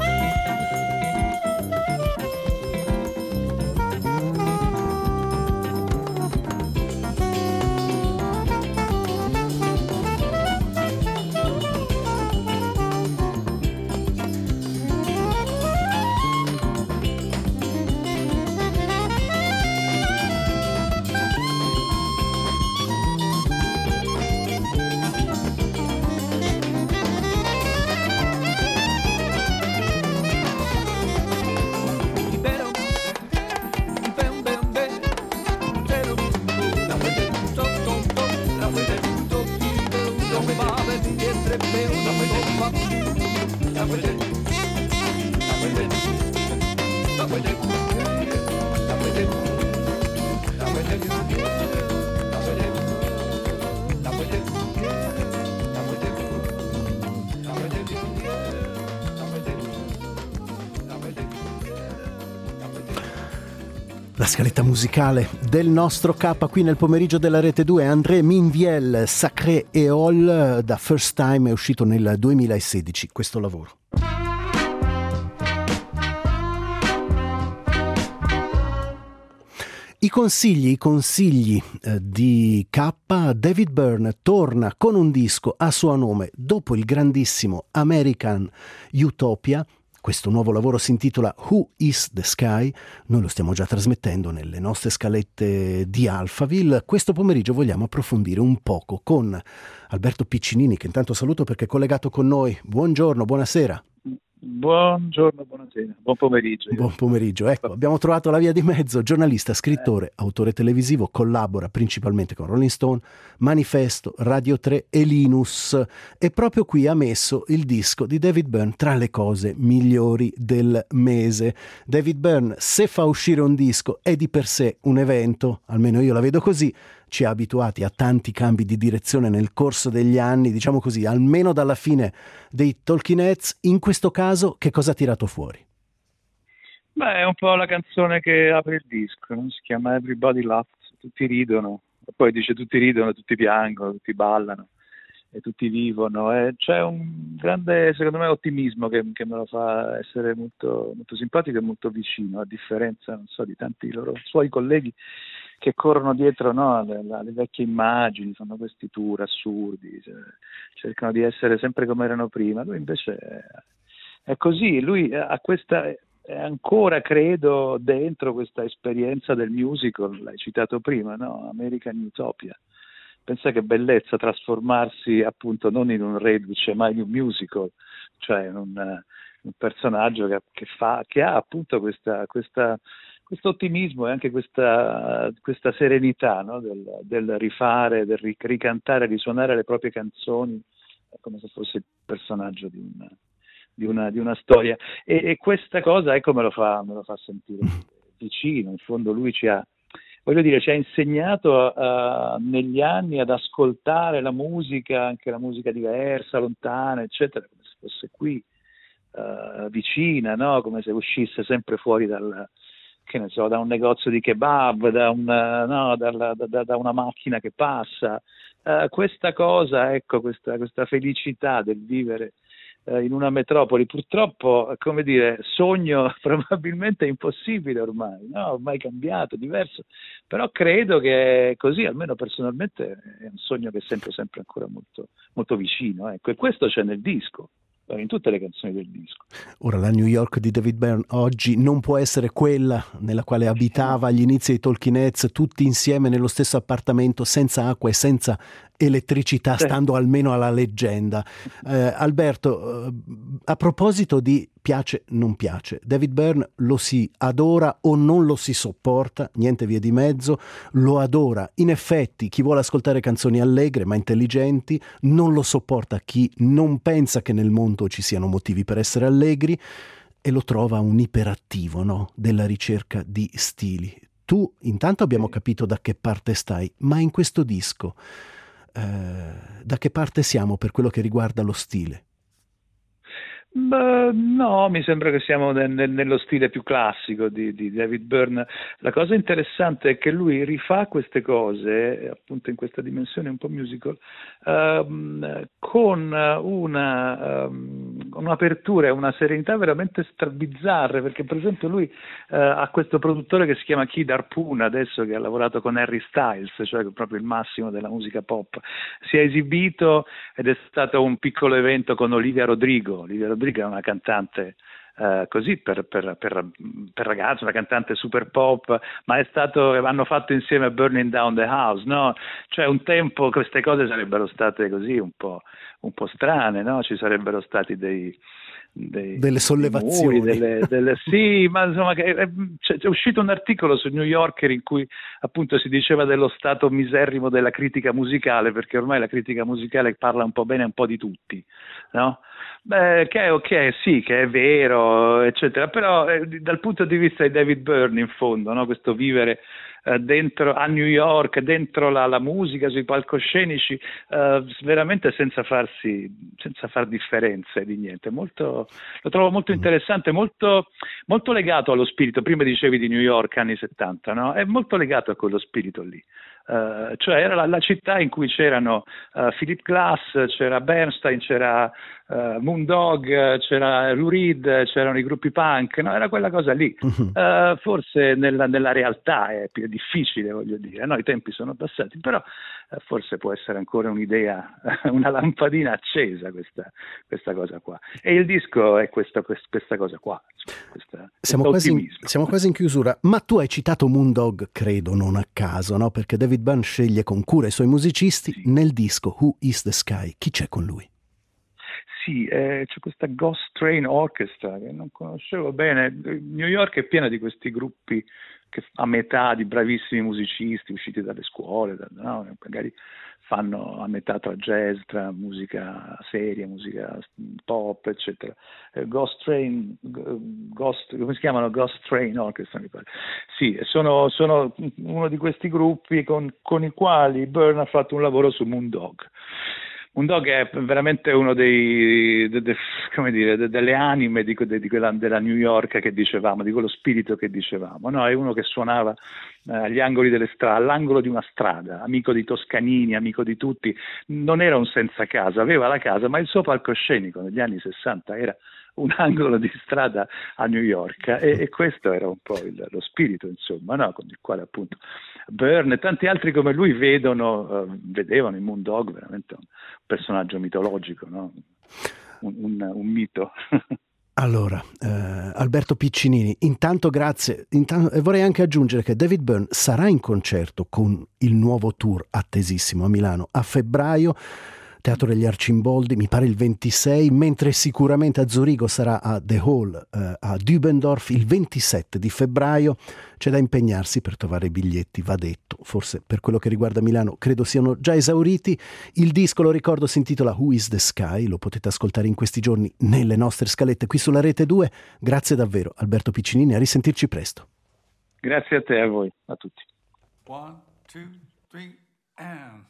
La scaletta musicale del nostro K qui nel pomeriggio della Rete due, André Minviel, Sacré Eole, da First Time, è uscito nel duemilasedici questo lavoro. I consigli, i consigli eh, di K, David Byrne torna con un disco a suo nome dopo il grandissimo American Utopia. Questo nuovo lavoro si intitola Who is the Sky? Noi lo stiamo già trasmettendo nelle nostre scalette di Alphaville. Questo pomeriggio vogliamo approfondire un poco con Alberto Piccinini, che intanto saluto perché è collegato con noi. Buongiorno, buonasera. Buongiorno, buonasera, buon pomeriggio. Buon pomeriggio, ecco, abbiamo trovato la via di mezzo. Giornalista, scrittore, eh. autore televisivo, collabora principalmente con Rolling Stone, Manifesto, Radio tre e Linus, e proprio qui ha messo il disco di David Byrne tra le cose migliori del mese. David Byrne, se fa uscire un disco, è di per sé un evento, almeno io la vedo così. Ci ha abituati a tanti cambi di direzione nel corso degli anni, diciamo così, almeno dalla fine dei Talking Heads. In questo caso, che cosa ha tirato fuori? Beh, è un po' la canzone che apre il disco, no? Si chiama Everybody Laughs, tutti ridono, e poi dice tutti ridono, tutti piangono, tutti ballano e tutti vivono. E c'è un grande, secondo me, ottimismo che, che me lo fa essere molto, molto simpatico e molto vicino, a differenza, non so, di tanti loro suoi colleghi che corrono dietro, no, alle, alle vecchie immagini, fanno questi tour assurdi, cioè, cercano di essere sempre come erano prima. Lui invece è, è così, lui ha questa, è ancora, credo, dentro questa esperienza del musical, l'hai citato prima, no? American Utopia. Pensa che bellezza trasformarsi appunto non in un reduce, ma in un musical, cioè in un, un personaggio che, che, fa, che ha appunto questa... questa questo ottimismo e anche questa, questa serenità, no? del, del rifare, del ricantare, risuonare le proprie canzoni come se fosse il personaggio di una, di una, di una storia. E, e questa cosa, ecco, me lo fa, me lo fa sentire vicino. In fondo lui ci ha, voglio dire, ci ha insegnato uh, negli anni ad ascoltare la musica, anche la musica diversa, lontana, eccetera, come se fosse qui, uh, vicina, no? Come se uscisse sempre fuori dal, che ne so, da un negozio di kebab, da, un, no, dalla, da, da una macchina che passa. Uh, questa cosa, ecco, questa, questa felicità del vivere uh, in una metropoli, purtroppo, come dire, sogno probabilmente impossibile ormai, no? Ormai cambiato, diverso, però credo che così, almeno personalmente, è un sogno che sento sempre ancora molto, molto vicino, ecco, e questo c'è nel disco, in tutte le canzoni del disco. Ora, la New York di David Byrne oggi non può essere quella nella quale abitava agli inizi dei Talking Heads, tutti insieme nello stesso appartamento, senza acqua e senza elettricità, stando almeno alla leggenda. Eh, Alberto, eh, a proposito di piace non piace, David Byrne lo si adora o non lo si sopporta, niente vie di mezzo, lo adora. In effetti, chi vuole ascoltare canzoni allegre ma intelligenti non lo sopporta chi non pensa che nel mondo ci siano motivi per essere allegri e lo trova un iperattivo, no? Della ricerca di stili. Tu intanto abbiamo capito da che parte stai, ma in questo disco eh, da che parte siamo per quello che riguarda lo stile? Beh, no, mi sembra che siamo nel, nel, nello stile più classico di, di David Byrne. La cosa interessante è che lui rifà queste cose, appunto in questa dimensione un po' musical, ehm, con una, um, un'apertura e una serenità veramente strabizzarre, perché per esempio lui eh, ha questo produttore che si chiama Kid Harpoon adesso, che ha lavorato con Harry Styles, cioè proprio il massimo della musica pop. Si è esibito ed è stato un piccolo evento con Olivia Rodrigo. Olivia Rodrigo è una cantante uh, così per, per, per, per ragazzi, una cantante super pop, ma è stato, hanno fatto insieme Burning Down the House, no? Cioè un tempo queste cose sarebbero state così un po', un po' strane, no? Ci sarebbero stati dei Dei, delle sollevazioni, muri, delle, delle, sì, ma insomma che, è, c'è, c'è uscito un articolo su New Yorker in cui appunto si diceva dello stato miserrimo della critica musicale, perché ormai la critica musicale parla un po' bene un po' di tutti, no? Beh, che è ok, sì, che è vero, eccetera, però eh, dal punto di vista di David Byrne, in fondo, no? Questo vivere eh, dentro a New York, dentro la, la musica, sui palcoscenici, eh, veramente senza farsi, senza far differenze di niente. Molto, lo trovo molto interessante, molto, molto legato allo spirito. Prima dicevi di New York anni settanta, no? È molto legato a quello spirito lì. Uh, cioè era la, la città in cui c'erano uh, Philip Glass, c'era Bernstein, c'era uh, Moondog, c'era Lou Reed, c'erano i gruppi punk, no? Era quella cosa lì. Uh, forse nella, nella realtà è più difficile, voglio dire, no? I tempi sono passati, però uh, forse può essere ancora un'idea, una lampadina accesa questa, questa cosa qua. E il disco è questa, questa cosa qua. Questa, siamo, quasi in, siamo quasi in chiusura, ma tu hai citato Moondog, credo non a caso, no? Perché David Byrne sceglie con cura i suoi musicisti. Sì. Nel disco Who is the Sky, chi c'è con lui? Sì, eh, c'è questa Ghost Train Orchestra che non conoscevo bene. New York è piena di questi gruppi che a metà di bravissimi musicisti usciti dalle scuole, da, no? Magari fanno a metà tra jazz, tra musica seria, musica pop, eccetera. Eh, Ghost Train, Ghost, come si chiamano? Ghost Train Orchestra, mi pare. Sì, sono, sono uno di questi gruppi con, con i quali Byrne ha fatto un lavoro su Moondog. Moondog è veramente uno dei, de, de, come dire, de, delle anime di, de, di quella, della New York che dicevamo, di quello spirito che dicevamo, no? È uno che suonava eh, agli angoli delle strade, all'angolo di una strada, amico di Toscanini, amico di tutti, non era un senza casa, aveva la casa, ma il suo palcoscenico negli anni sessanta era un angolo di strada a New York e, e questo era un po' il, lo spirito, insomma, no? Con il quale appunto Byrne e tanti altri come lui vedono, uh, vedevano in Moondog veramente un personaggio mitologico, no? un, un, un mito. Allora, eh, Alberto Piccinini, intanto grazie, intanto, e vorrei anche aggiungere che David Byrne sarà in concerto con il nuovo tour attesissimo a Milano a febbraio. Teatro degli Arcimboldi, mi pare il ventisei, mentre sicuramente a Zurigo sarà a The Hall, eh, a Dübendorf il ventisette di febbraio. C'è da impegnarsi per trovare i biglietti, va detto. Forse per quello che riguarda Milano credo siano già esauriti. Il disco, lo ricordo, si intitola Who is the Sky, lo potete ascoltare in questi giorni nelle nostre scalette qui sulla Rete due. Grazie davvero Alberto Piccinini, a risentirci presto. Grazie a te e a voi, a tutti. One, two, three, and...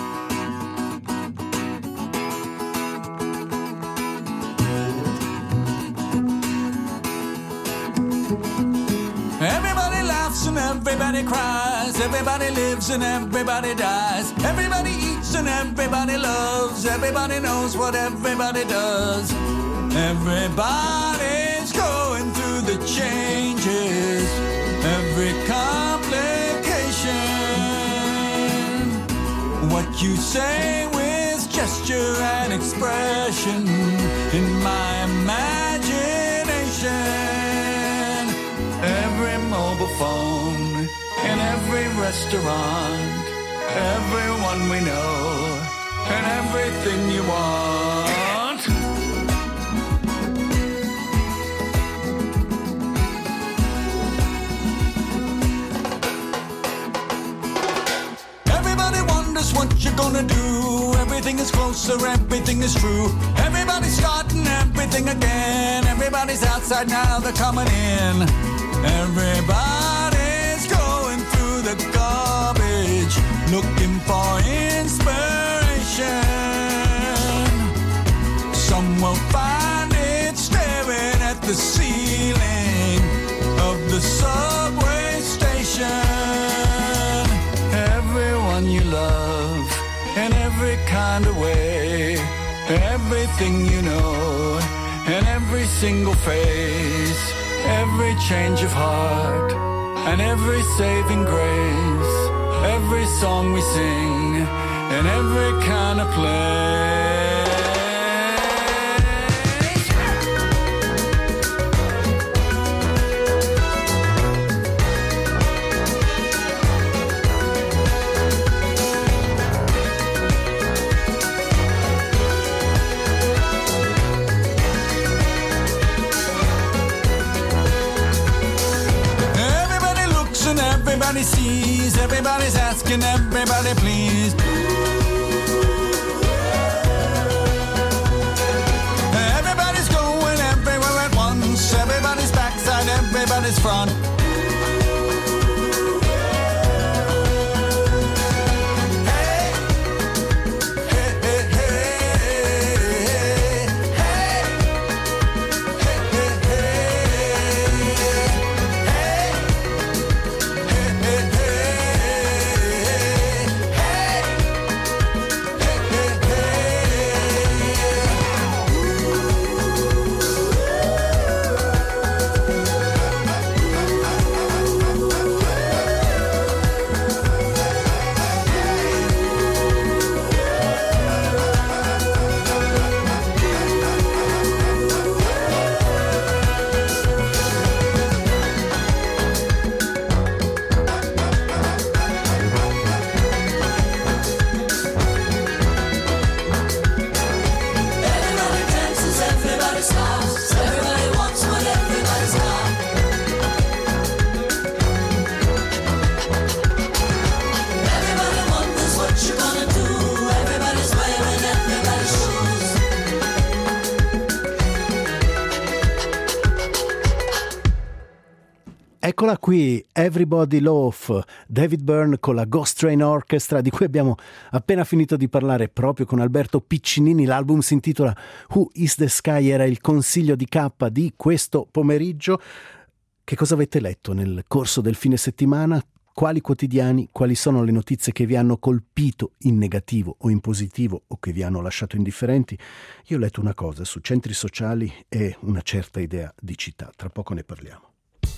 Everybody laughs and everybody cries. Everybody lives and everybody dies. Everybody eats and everybody loves. Everybody knows what everybody does. Everybody's going through the changes. Every complication. What you say with gesture and expression in my imagination. Every mobile phone, in every restaurant, everyone we know, and everything you want. Everybody wonders what you're gonna do. Everything is closer, everything is true. Everybody's starting everything again. Everybody's outside now, they're coming in. Everybody's going through the garbage, looking for inspiration. Some will find it staring at the ceiling of the subway station. Everyone you love, in every kind of way, everything you know, in every single phase. Every change of heart and every saving grace, every song we sing and every kind of place. Everybody sees, everybody's asking, everybody please. Everybody's going everywhere at once. Everybody's backside, everybody's front. Eccola qui, Everybody Loaf, David Byrne con la Ghost Train Orchestra, di cui abbiamo appena finito di parlare proprio con Alberto Piccinini. L'album si intitola Who is the Sky, era il consiglio di K di questo pomeriggio. Che cosa avete letto nel corso del fine settimana? Quali quotidiani, quali sono le notizie che vi hanno colpito in negativo o in positivo o che vi hanno lasciato indifferenti? Io ho letto una cosa su centri sociali e una certa idea di città, tra poco ne parliamo.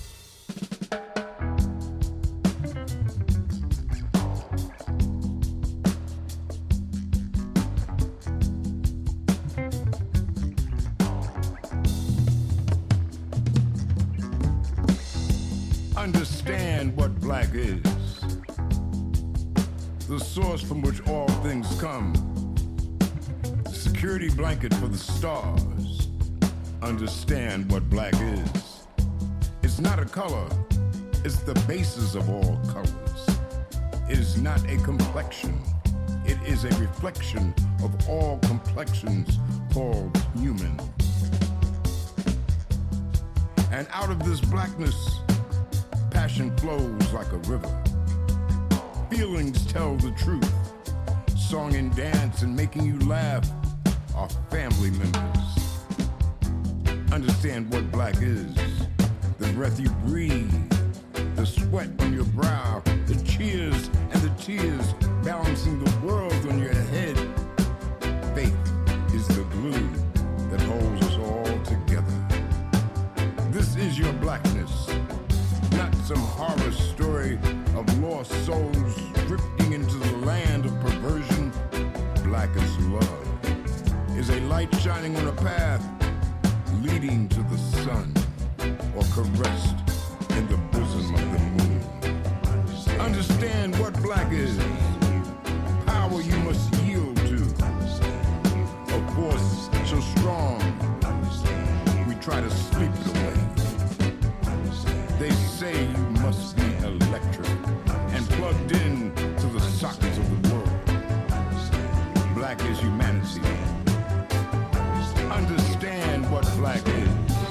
Understand what black is, the source from which all things come. security blanket for the stars. Understand what black is. It's not a color, it's the basis of all colors. It is not a complexion, it is a reflection of all complexions called human. And out of this blackness, passion flows like a river. Feelings tell the truth. Song and dance and making you laugh are family members. Understand what black is. The breath you breathe, the sweat on your brow, the cheers and the tears balancing the world on your head. Faith is the glue that holds us all together. This is your blackness, not some horror story of lost souls drifting into the land of perversion. Black as love is a light shining on a path leading to the sun, or caressed in the bosom of the moon. Understand what black is. Power you must yield to. A force so strong we try to sleep it away. They say you must be electric and plugged in to the sockets of the world. Black is humanity. Understand what black is.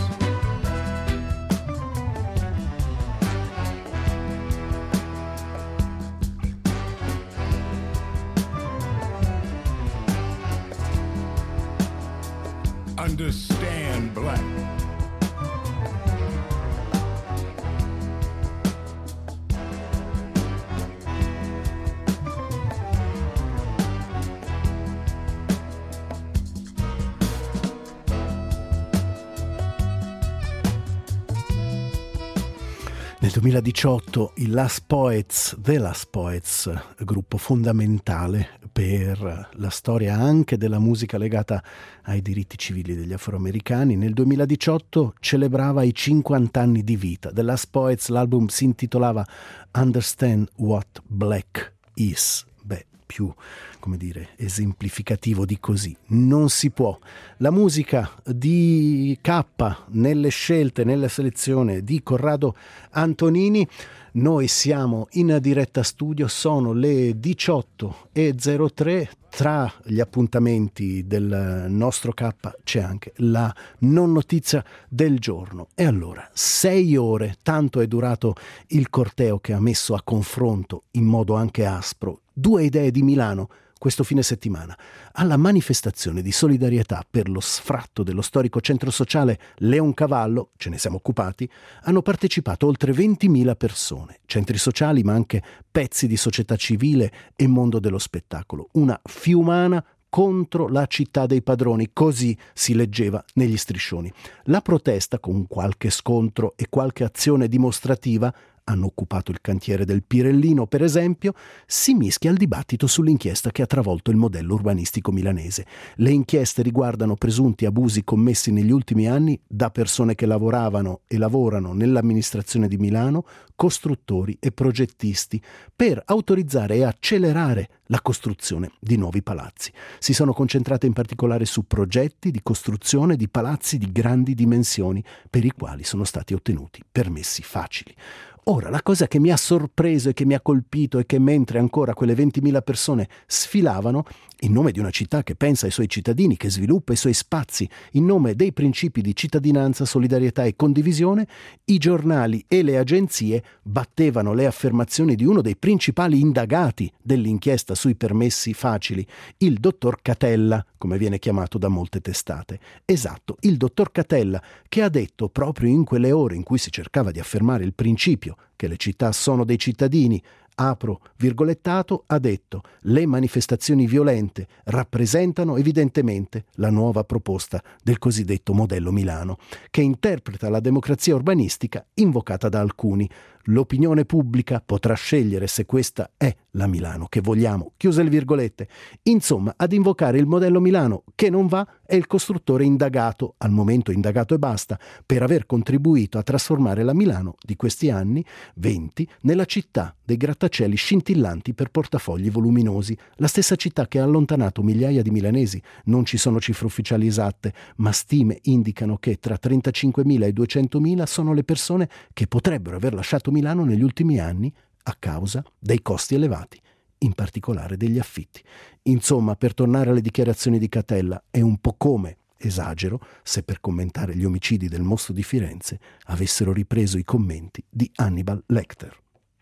Understand black. Nel duemiladiciotto i Last Poets, The Last Poets, gruppo fondamentale per la storia anche della musica legata ai diritti civili degli afroamericani, nel duemiladiciotto celebrava i cinquanta anni di vita. The Last Poets, l'album si intitolava Understand What Black Is. Beh, più, come dire, esemplificativo di così non si può. La musica di K nelle scelte, nella selezione di Corrado Antonini. Noi siamo in diretta studio, sono le diciotto e zero tre. Tra gli appuntamenti del nostro K c'è anche la non notizia del giorno. E allora, sei ore, tanto è durato il corteo che ha messo a confronto, in modo anche aspro, due idee di Milano questo fine settimana. Alla manifestazione di solidarietà per lo sfratto dello storico centro sociale Leoncavallo, ce ne siamo occupati, hanno partecipato oltre ventimila persone, centri sociali ma anche pezzi di società civile e mondo dello spettacolo. Una fiumana contro la città dei padroni, così si leggeva negli striscioni. La protesta, con qualche scontro e qualche azione dimostrativa, hanno occupato il cantiere del Pirellino, per esempio, si mischia al dibattito sull'inchiesta che ha travolto il modello urbanistico milanese. Le inchieste riguardano presunti abusi commessi negli ultimi anni da persone che lavoravano e lavorano nell'amministrazione di Milano, costruttori e progettisti, per autorizzare e accelerare la costruzione di nuovi palazzi. Si sono concentrate in particolare su progetti di costruzione di palazzi di grandi dimensioni per i quali sono stati ottenuti permessi facili. Ora, la cosa che mi ha sorpreso e che mi ha colpito è che mentre ancora quelle ventimila persone sfilavano, in nome di una città che pensa ai suoi cittadini, che sviluppa i suoi spazi, in nome dei principi di cittadinanza, solidarietà e condivisione, i giornali e le agenzie battevano le affermazioni di uno dei principali indagati dell'inchiesta sui permessi facili, il dottor Catella, come viene chiamato da molte testate. Esatto, il dottor Catella, che ha detto proprio in quelle ore in cui si cercava di affermare il principio che le città sono dei cittadini, apro virgolettato, ha detto: le manifestazioni violente rappresentano evidentemente la nuova proposta del cosiddetto modello Milano, che interpreta la democrazia urbanistica invocata da alcuni. l'opinione pubblica potrà scegliere se questa è la Milano che vogliamo, chiuse le virgolette. Insomma, ad invocare il modello Milano che non va è il costruttore indagato, al momento indagato e basta, per aver contribuito a trasformare la Milano di questi anni venti nella città dei grattacieli scintillanti per portafogli voluminosi, la stessa città che ha allontanato migliaia di milanesi. Non ci sono cifre ufficiali esatte, ma stime indicano che tra trentacinquemila e duecentomila sono le persone che potrebbero aver lasciato Milano negli ultimi anni a causa dei costi elevati, in particolare degli affitti. Insomma, per tornare alle dichiarazioni di Catella, è un po' come, esagero, se per commentare gli omicidi del mostro di Firenze avessero ripreso i commenti di Hannibal Lecter.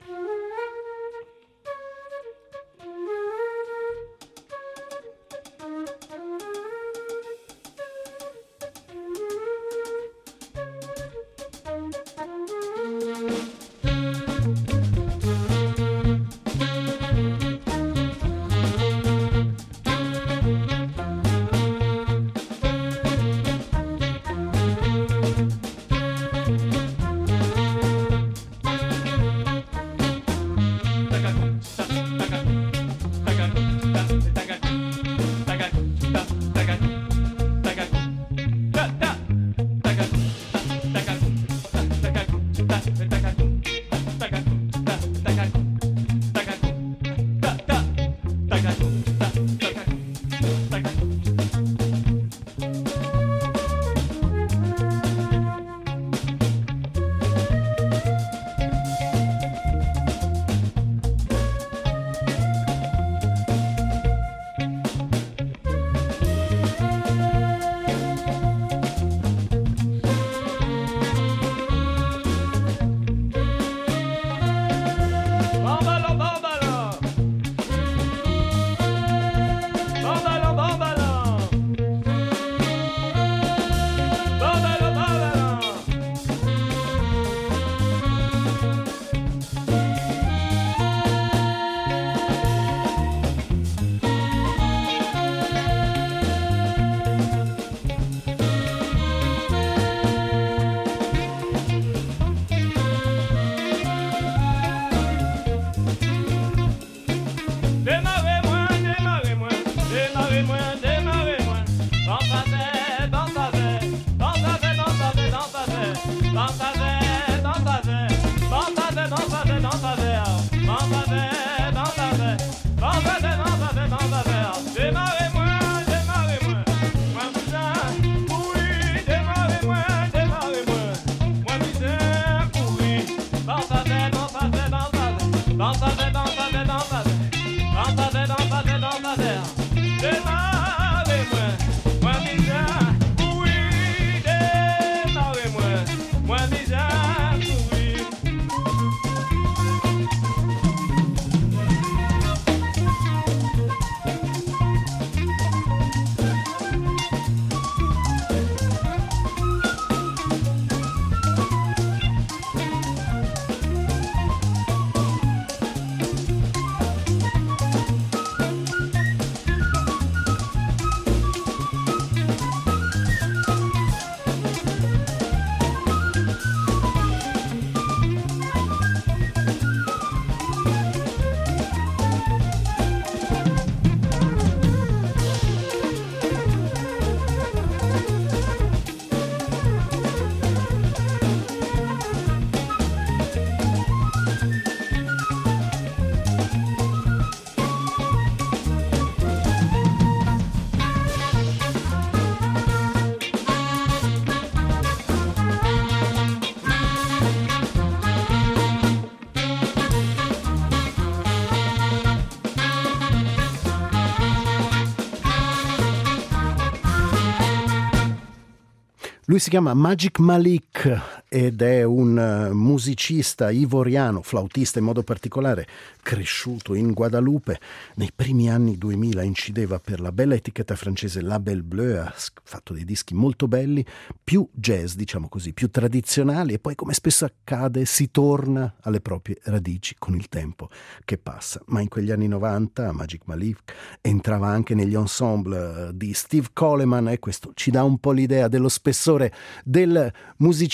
Lui si chiama Magic Malik ed è un musicista ivoriano, flautista in modo particolare, cresciuto in Guadalupe. Nei primi anni duemila incideva per la bella etichetta francese Label Bleu, ha fatto dei dischi molto belli, più jazz, diciamo così, più tradizionali, e poi, come spesso accade, si torna alle proprie radici con il tempo che passa. Ma in quegli anni novanta Magic Malik entrava anche negli ensemble di Steve Coleman, e questo ci dà un po' l'idea dello spessore del musicista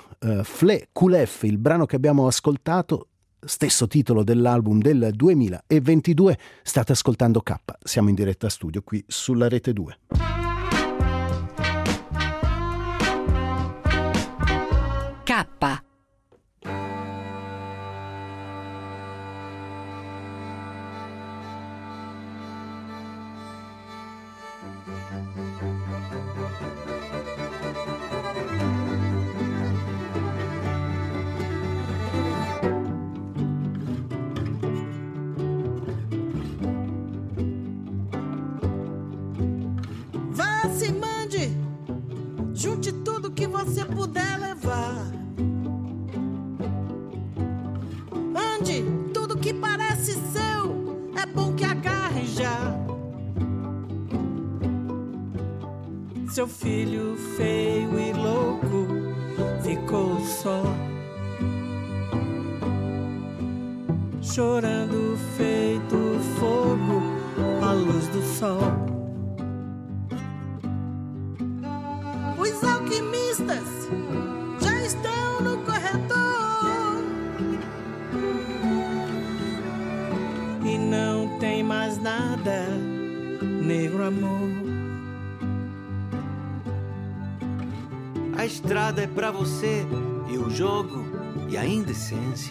uh, Fle Kulef, il brano che abbiamo ascoltato, stesso titolo dell'album del duemilaventidue. State ascoltando K, siamo in diretta studio qui sulla Rete due. K. Vá, se mande, junte tudo que você puder levar. Ande, tudo que parece seu, é bom que agarre já. Seu filho feio e louco ficou só, chorando feito fogo à luz do sol. Os alquimistas já estão no corredor e não tem mais nada, negro amor. A estrada é pra você e o jogo e a indecência.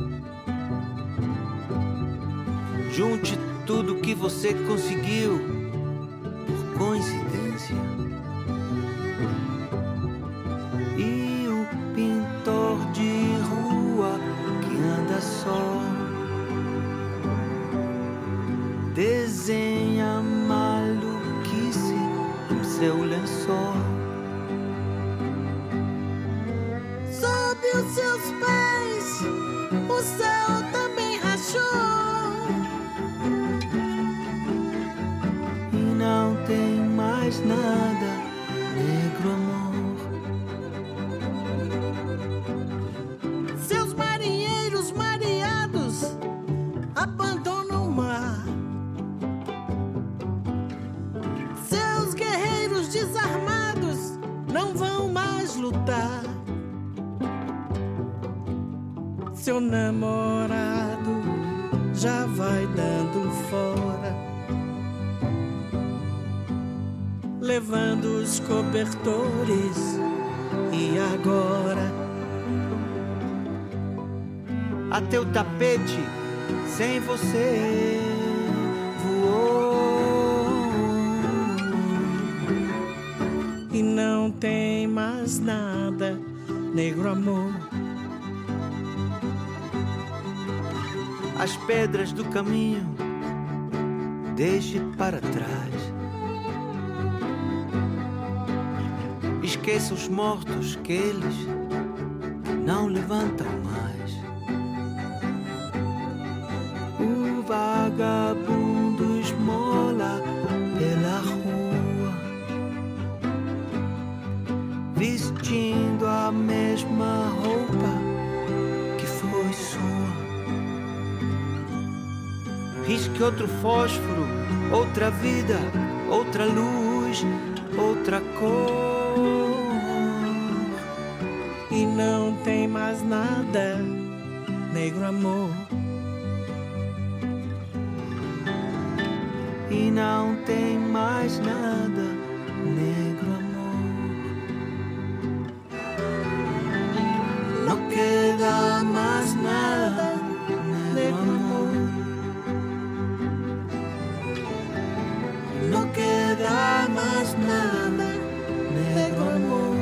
Junte tudo que você conseguiu por coincidência. E o pintor de rua que anda só desenha maluquice em seu lençol. Sob os seus pés, o céu também rachou e não tem mais nada, negro amor. Seus marinheiros mareados abandonam o mar. Seus guerreiros desarmados não vão mais lutar. Seu namorado já vai dando fora, levando os cobertores. E agora até o tapete sem você voou e não tem mais nada, negro amor. As pedras do caminho deixe para trás. Esqueça os mortos que eles não levantam mais. O vagabundo esmola pela rua, vestindo a mesma roupa que foi sua. Risque outro fósforo, outra vida, outra luz, outra cor. E não tem mais nada, negro amor. E não tem mais nada, negro amor. Não queda mais nada, negro amor. No queda más nada, negro amor.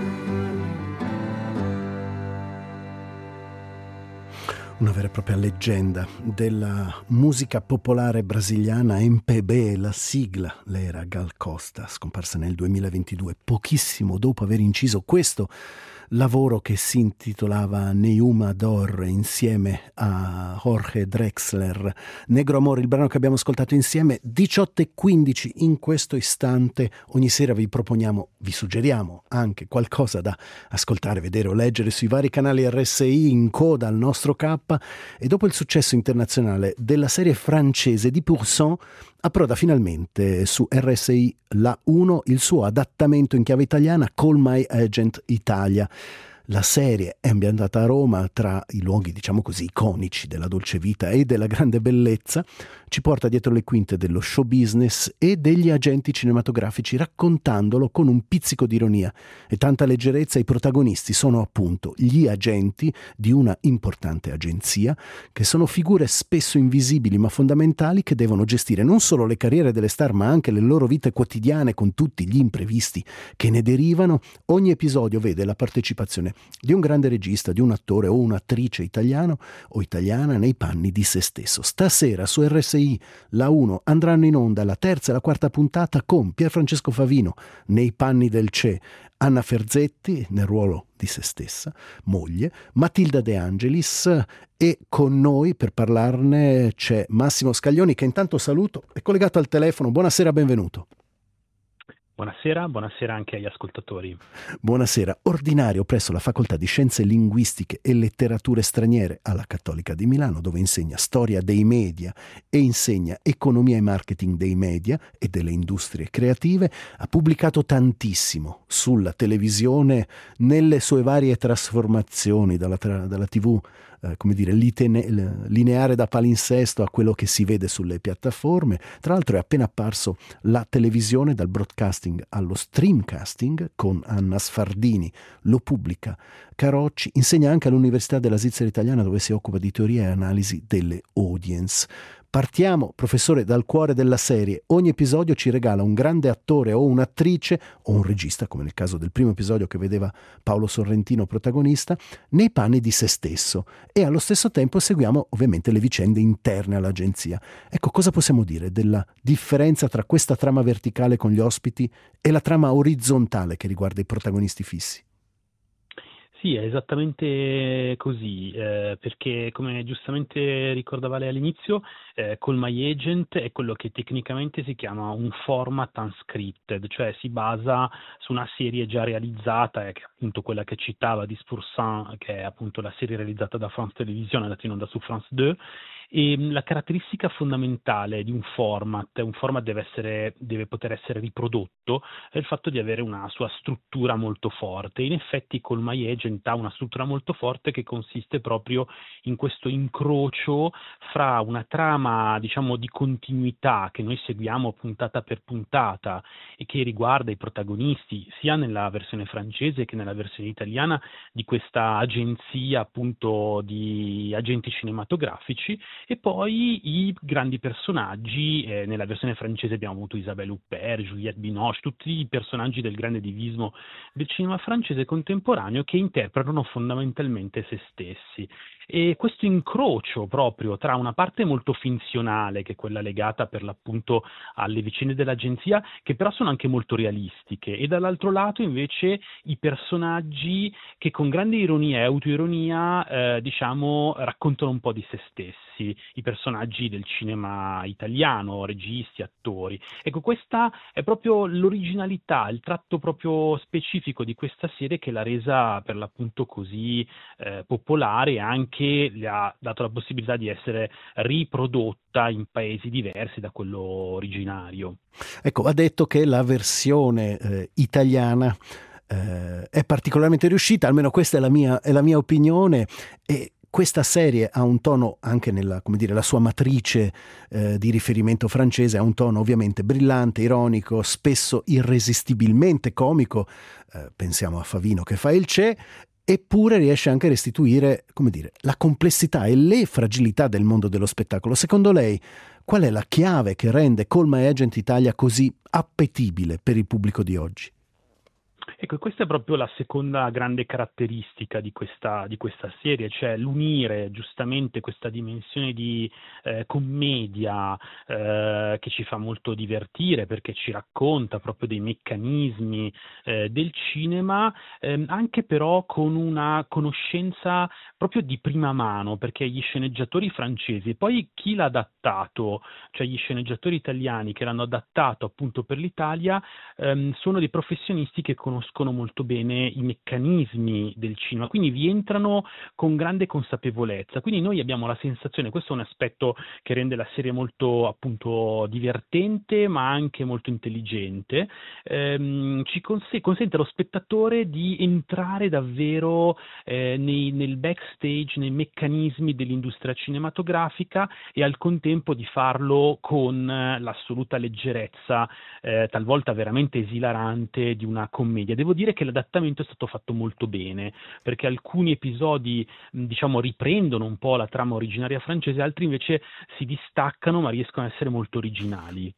Una vera e propria leggenda della musica popolare brasiliana, M P B, la sigla, lei era Gal Costa, scomparsa nel duemilaventidue, pochissimo dopo aver inciso questo lavoro che si intitolava Neuma Dor insieme a Jorge Drexler. Negro Amore, il brano che abbiamo ascoltato insieme. Diciotto e quindici in questo istante. Ogni sera vi proponiamo, vi suggeriamo anche qualcosa da ascoltare, vedere o leggere sui vari canali R S I in coda al nostro K. E dopo il successo internazionale della serie francese di Pourcent, approda finalmente su R S I La uno il suo adattamento in chiave italiana Call My Agent Italia. La serie è ambientata a Roma, tra i luoghi, diciamo così, iconici della dolce vita e della grande bellezza. Ci porta dietro le quinte dello show business e degli agenti cinematografici, raccontandolo con un pizzico di ironia e tanta leggerezza. I protagonisti sono appunto gli agenti di una importante agenzia, che sono figure spesso invisibili ma fondamentali, che devono gestire non solo le carriere delle star ma anche le loro vite quotidiane, con tutti gli imprevisti che ne derivano. Ogni episodio vede la partecipazione di un grande regista, di un attore o un'attrice italiano o italiana nei panni di se stesso. Stasera su R S I La uno andranno in onda la terza e la quarta puntata con Pierfrancesco Favino nei panni del Che, Anna Ferzetti nel ruolo di se stessa, moglie, Matilda De Angelis, e con noi per parlarne c'è Massimo Scaglioni, che intanto saluto, è collegato al telefono. Buonasera, benvenuto. Buonasera, buonasera anche agli ascoltatori. Buonasera, ordinario presso la Facoltà di Scienze Linguistiche e Letterature Straniere alla Cattolica di Milano, dove insegna storia dei media e insegna economia e marketing dei media e delle industrie creative. Ha pubblicato tantissimo sulla televisione nelle sue varie trasformazioni, dalla, tra, dalla tivù eh, come dire, litene, lineare da palinsesto a quello che si vede sulle piattaforme. Tra l'altro è appena apparso la televisione, dal broadcasting allo streamcasting, con Anna Sfardini, lo pubblica Carocci, insegna anche all'Università della Svizzera Italiana, dove si occupa di teoria e analisi delle audience. Partiamo, professore, dal cuore della serie. Ogni episodio ci regala un grande attore o un'attrice o un regista, come nel caso del primo episodio che vedeva Paolo Sorrentino protagonista, nei panni di se stesso, e allo stesso tempo seguiamo ovviamente le vicende interne all'agenzia. Ecco, cosa possiamo dire della differenza tra questa trama verticale con gli ospiti e la trama orizzontale che riguarda i protagonisti fissi? Sì, è esattamente così, eh, perché come giustamente ricordava lei all'inizio, eh, Call My Agent è quello che tecnicamente si chiama un format unscripted, cioè si basa su una serie già realizzata, eh, che è appunto quella che citava, Dix pour cent, che è appunto la serie realizzata da France Télévisions, andata in onda su France due. E la caratteristica fondamentale di un format, un format deve essere, deve poter essere riprodotto, è il fatto di avere una sua struttura molto forte. In effetti Call My Agent ha una struttura molto forte che consiste proprio in questo incrocio fra una trama, diciamo, di continuità che noi seguiamo puntata per puntata e che riguarda i protagonisti sia nella versione francese che nella versione italiana di questa agenzia appunto di agenti cinematografici. E poi i grandi personaggi, eh, nella versione francese abbiamo avuto Isabelle Huppert, Juliette Binoche, tutti i personaggi del grande divismo del cinema francese contemporaneo che interpretano fondamentalmente se stessi. E questo incrocio proprio tra una parte molto finzionale, che è quella legata per l'appunto alle vicende dell'agenzia, che però sono anche molto realistiche, e dall'altro lato invece i personaggi che con grande ironia e autoironia eh, diciamo raccontano un po' di se stessi, i personaggi del cinema italiano, registi, attori. Ecco, questa è proprio l'originalità, il tratto proprio specifico di questa serie che l'ha resa per l'appunto così eh, popolare, e anche le ha dato la possibilità di essere riprodotta in paesi diversi da quello originario. Ecco, ha detto che la versione eh, italiana eh, è particolarmente riuscita, almeno questa è la mia, è la mia opinione, e questa serie ha un tono anche nella, come dire, la sua matrice eh, di riferimento francese, ha un tono ovviamente brillante, ironico, spesso irresistibilmente comico, eh, pensiamo a Favino che fa il Che, eppure riesce anche a restituire, come dire, la complessità e le fragilità del mondo dello spettacolo. Secondo lei, qual è la chiave che rende Call My Agent Italia così appetibile per il pubblico di oggi? Ecco, questa è proprio la seconda grande caratteristica di questa, di questa serie, cioè l'unire giustamente questa dimensione di eh, commedia eh, che ci fa molto divertire, perché ci racconta proprio dei meccanismi eh, del cinema, eh, anche però con una conoscenza proprio di prima mano, perché gli sceneggiatori francesi e poi chi l'ha adattato, cioè gli sceneggiatori italiani che l'hanno adattato appunto per l'Italia, ehm, sono dei professionisti che conoscono conoscono molto bene i meccanismi del cinema, quindi vi entrano con grande consapevolezza. Quindi noi abbiamo la sensazione, questo è un aspetto che rende la serie molto appunto divertente ma anche molto intelligente, ehm, ci cons- consente allo spettatore di entrare davvero eh, nei, nel backstage, nei meccanismi dell'industria cinematografica e al contempo di farlo con eh, l'assoluta leggerezza, eh, talvolta veramente esilarante, di una commedia. Devo dire che l'adattamento è stato fatto molto bene, perché alcuni episodi diciamo riprendono un po' la trama originaria francese, altri invece si distaccano ma riescono ad essere molto originali.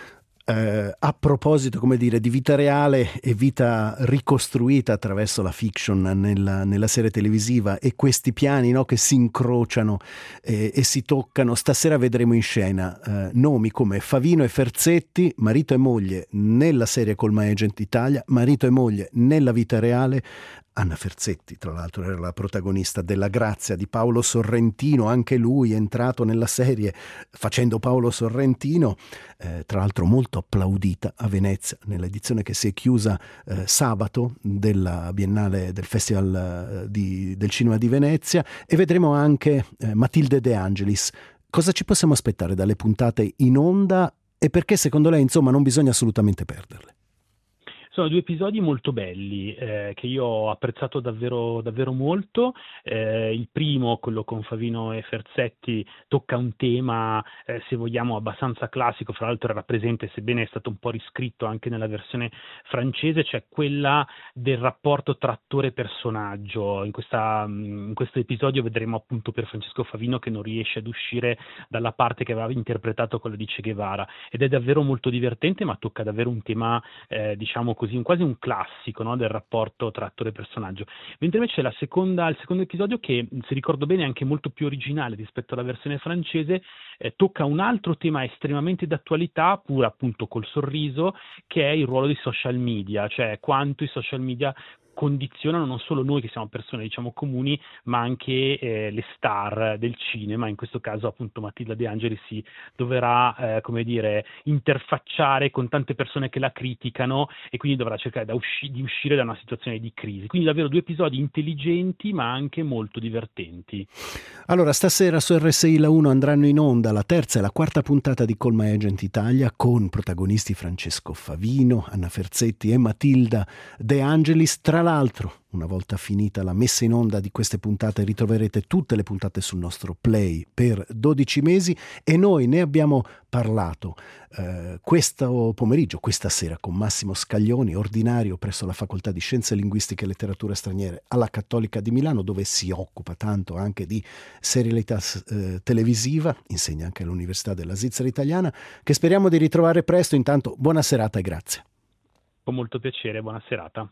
Eh, a proposito, come dire, di vita reale e vita ricostruita attraverso la fiction nella, nella serie televisiva e questi piani, no, che si incrociano eh, e si toccano, stasera vedremo in scena eh, nomi come Favino e Ferzetti, marito e moglie nella serie Call My Agent Italia, marito e moglie nella vita reale. Anna Ferzetti, tra l'altro, era la protagonista della Grazia di Paolo Sorrentino, anche lui è entrato nella serie facendo Paolo Sorrentino, eh, tra l'altro molto applaudita a Venezia nell'edizione che si è chiusa eh, sabato della Biennale del Festival eh, di, del Cinema di Venezia, e vedremo anche eh, Matilde De Angelis. Cosa ci possiamo aspettare dalle puntate in onda e perché secondo lei, insomma, non bisogna assolutamente perderle? Sono due episodi molto belli eh, che io ho apprezzato davvero, davvero molto. Eh, il primo, quello con Favino e Ferzetti, tocca un tema, eh, se vogliamo, abbastanza classico, fra l'altro era presente, sebbene è stato un po' riscritto anche nella versione francese, cioè quella del rapporto tra attore e personaggio. In, questa, in questo episodio vedremo appunto per Francesco Favino che non riesce ad uscire dalla parte che aveva interpretato, quella di Che Guevara, ed è davvero molto divertente, ma tocca davvero un tema, eh, diciamo così, quasi un classico, no, del rapporto tra attore e personaggio. Mentre invece la seconda, il secondo episodio, che se ricordo bene è anche molto più originale rispetto alla versione francese, eh, tocca un altro tema estremamente d'attualità, pur appunto col sorriso, che è il ruolo dei social media, cioè quanto i social media condizionano non solo noi che siamo persone diciamo comuni, ma anche eh, le star del cinema. In questo caso appunto Matilda De Angelis si dovrà eh, come dire interfacciare con tante persone che la criticano e quindi dovrà cercare da usci- di uscire da una situazione di crisi. Quindi davvero due episodi intelligenti ma anche molto divertenti. Allora, stasera su R S I La uno andranno in onda la terza e la quarta puntata di Call My Agent Italia, con protagonisti Francesco Favino, Anna Ferzetti e Matilda De Angelis. Tra l'altro, una volta finita la messa in onda di queste puntate, ritroverete tutte le puntate sul nostro Play per dodici mesi, e noi ne abbiamo parlato eh, questo pomeriggio, questa sera, con Massimo Scaglioni, ordinario presso la Facoltà di Scienze Linguistiche e Letterature Straniere alla Cattolica di Milano, dove si occupa tanto anche di serialità eh, televisiva, insegna anche all'Università della Svizzera Italiana, che speriamo di ritrovare presto. Intanto buona serata e grazie. Con molto piacere, buona serata.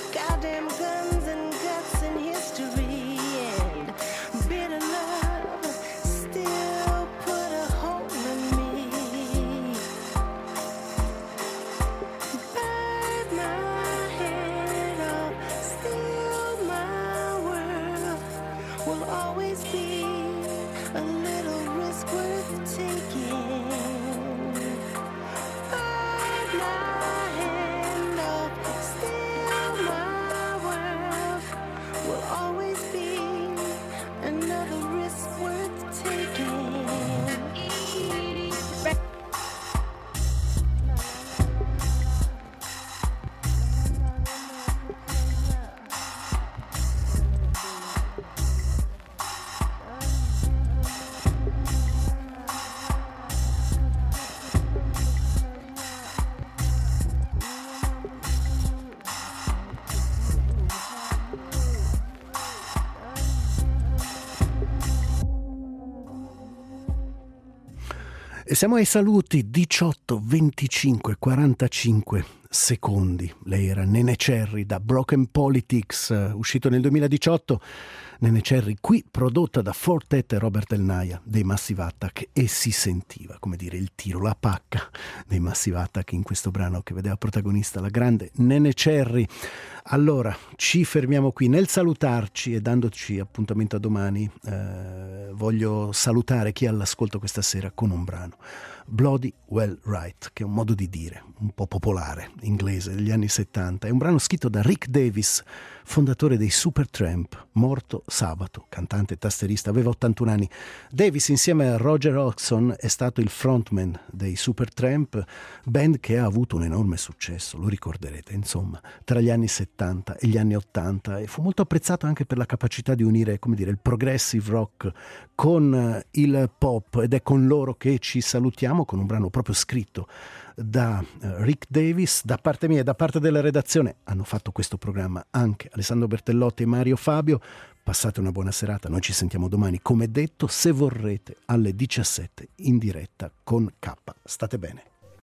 Goddamn guns and guts and history and bitter love E siamo ai saluti, diciotto, venticinque, quarantacinque secondi. Lei era Neneh Cherry da Broken Politics, uscito nel duemiladiciotto. Neneh Cherry qui prodotta da Fortet e Robert El Naya dei Massive Attack, e si sentiva, come dire, il tiro, la pacca dei Massive Attack in questo brano che vedeva protagonista la grande Neneh Cherry. Allora, ci fermiamo qui. Nel salutarci e dandoci appuntamento a domani, eh, voglio salutare chi è all'ascolto questa sera con un brano, Bloody Well Right, che è un modo di dire un po' popolare, inglese, degli anni settanta. È un brano scritto da Rick Davis, fondatore dei Supertramp, morto sabato, cantante e tasterista, aveva ottantuno anni. Davis insieme a Roger Hodgson è stato il frontman dei Supertramp, band che ha avuto un enorme successo, lo ricorderete, insomma, tra gli anni settanta e gli anni ottanta, e fu molto apprezzato anche per la capacità di unire, come dire, il progressive rock con il pop, ed è con loro che ci salutiamo con un brano proprio scritto da Rick Davis. Da parte mia e da parte della redazione hanno fatto questo programma anche Alessandro Bertellotti e Mario Fabio. Passate una buona serata, noi ci sentiamo domani, come detto, se vorrete, alle diciassette in diretta con K. State bene.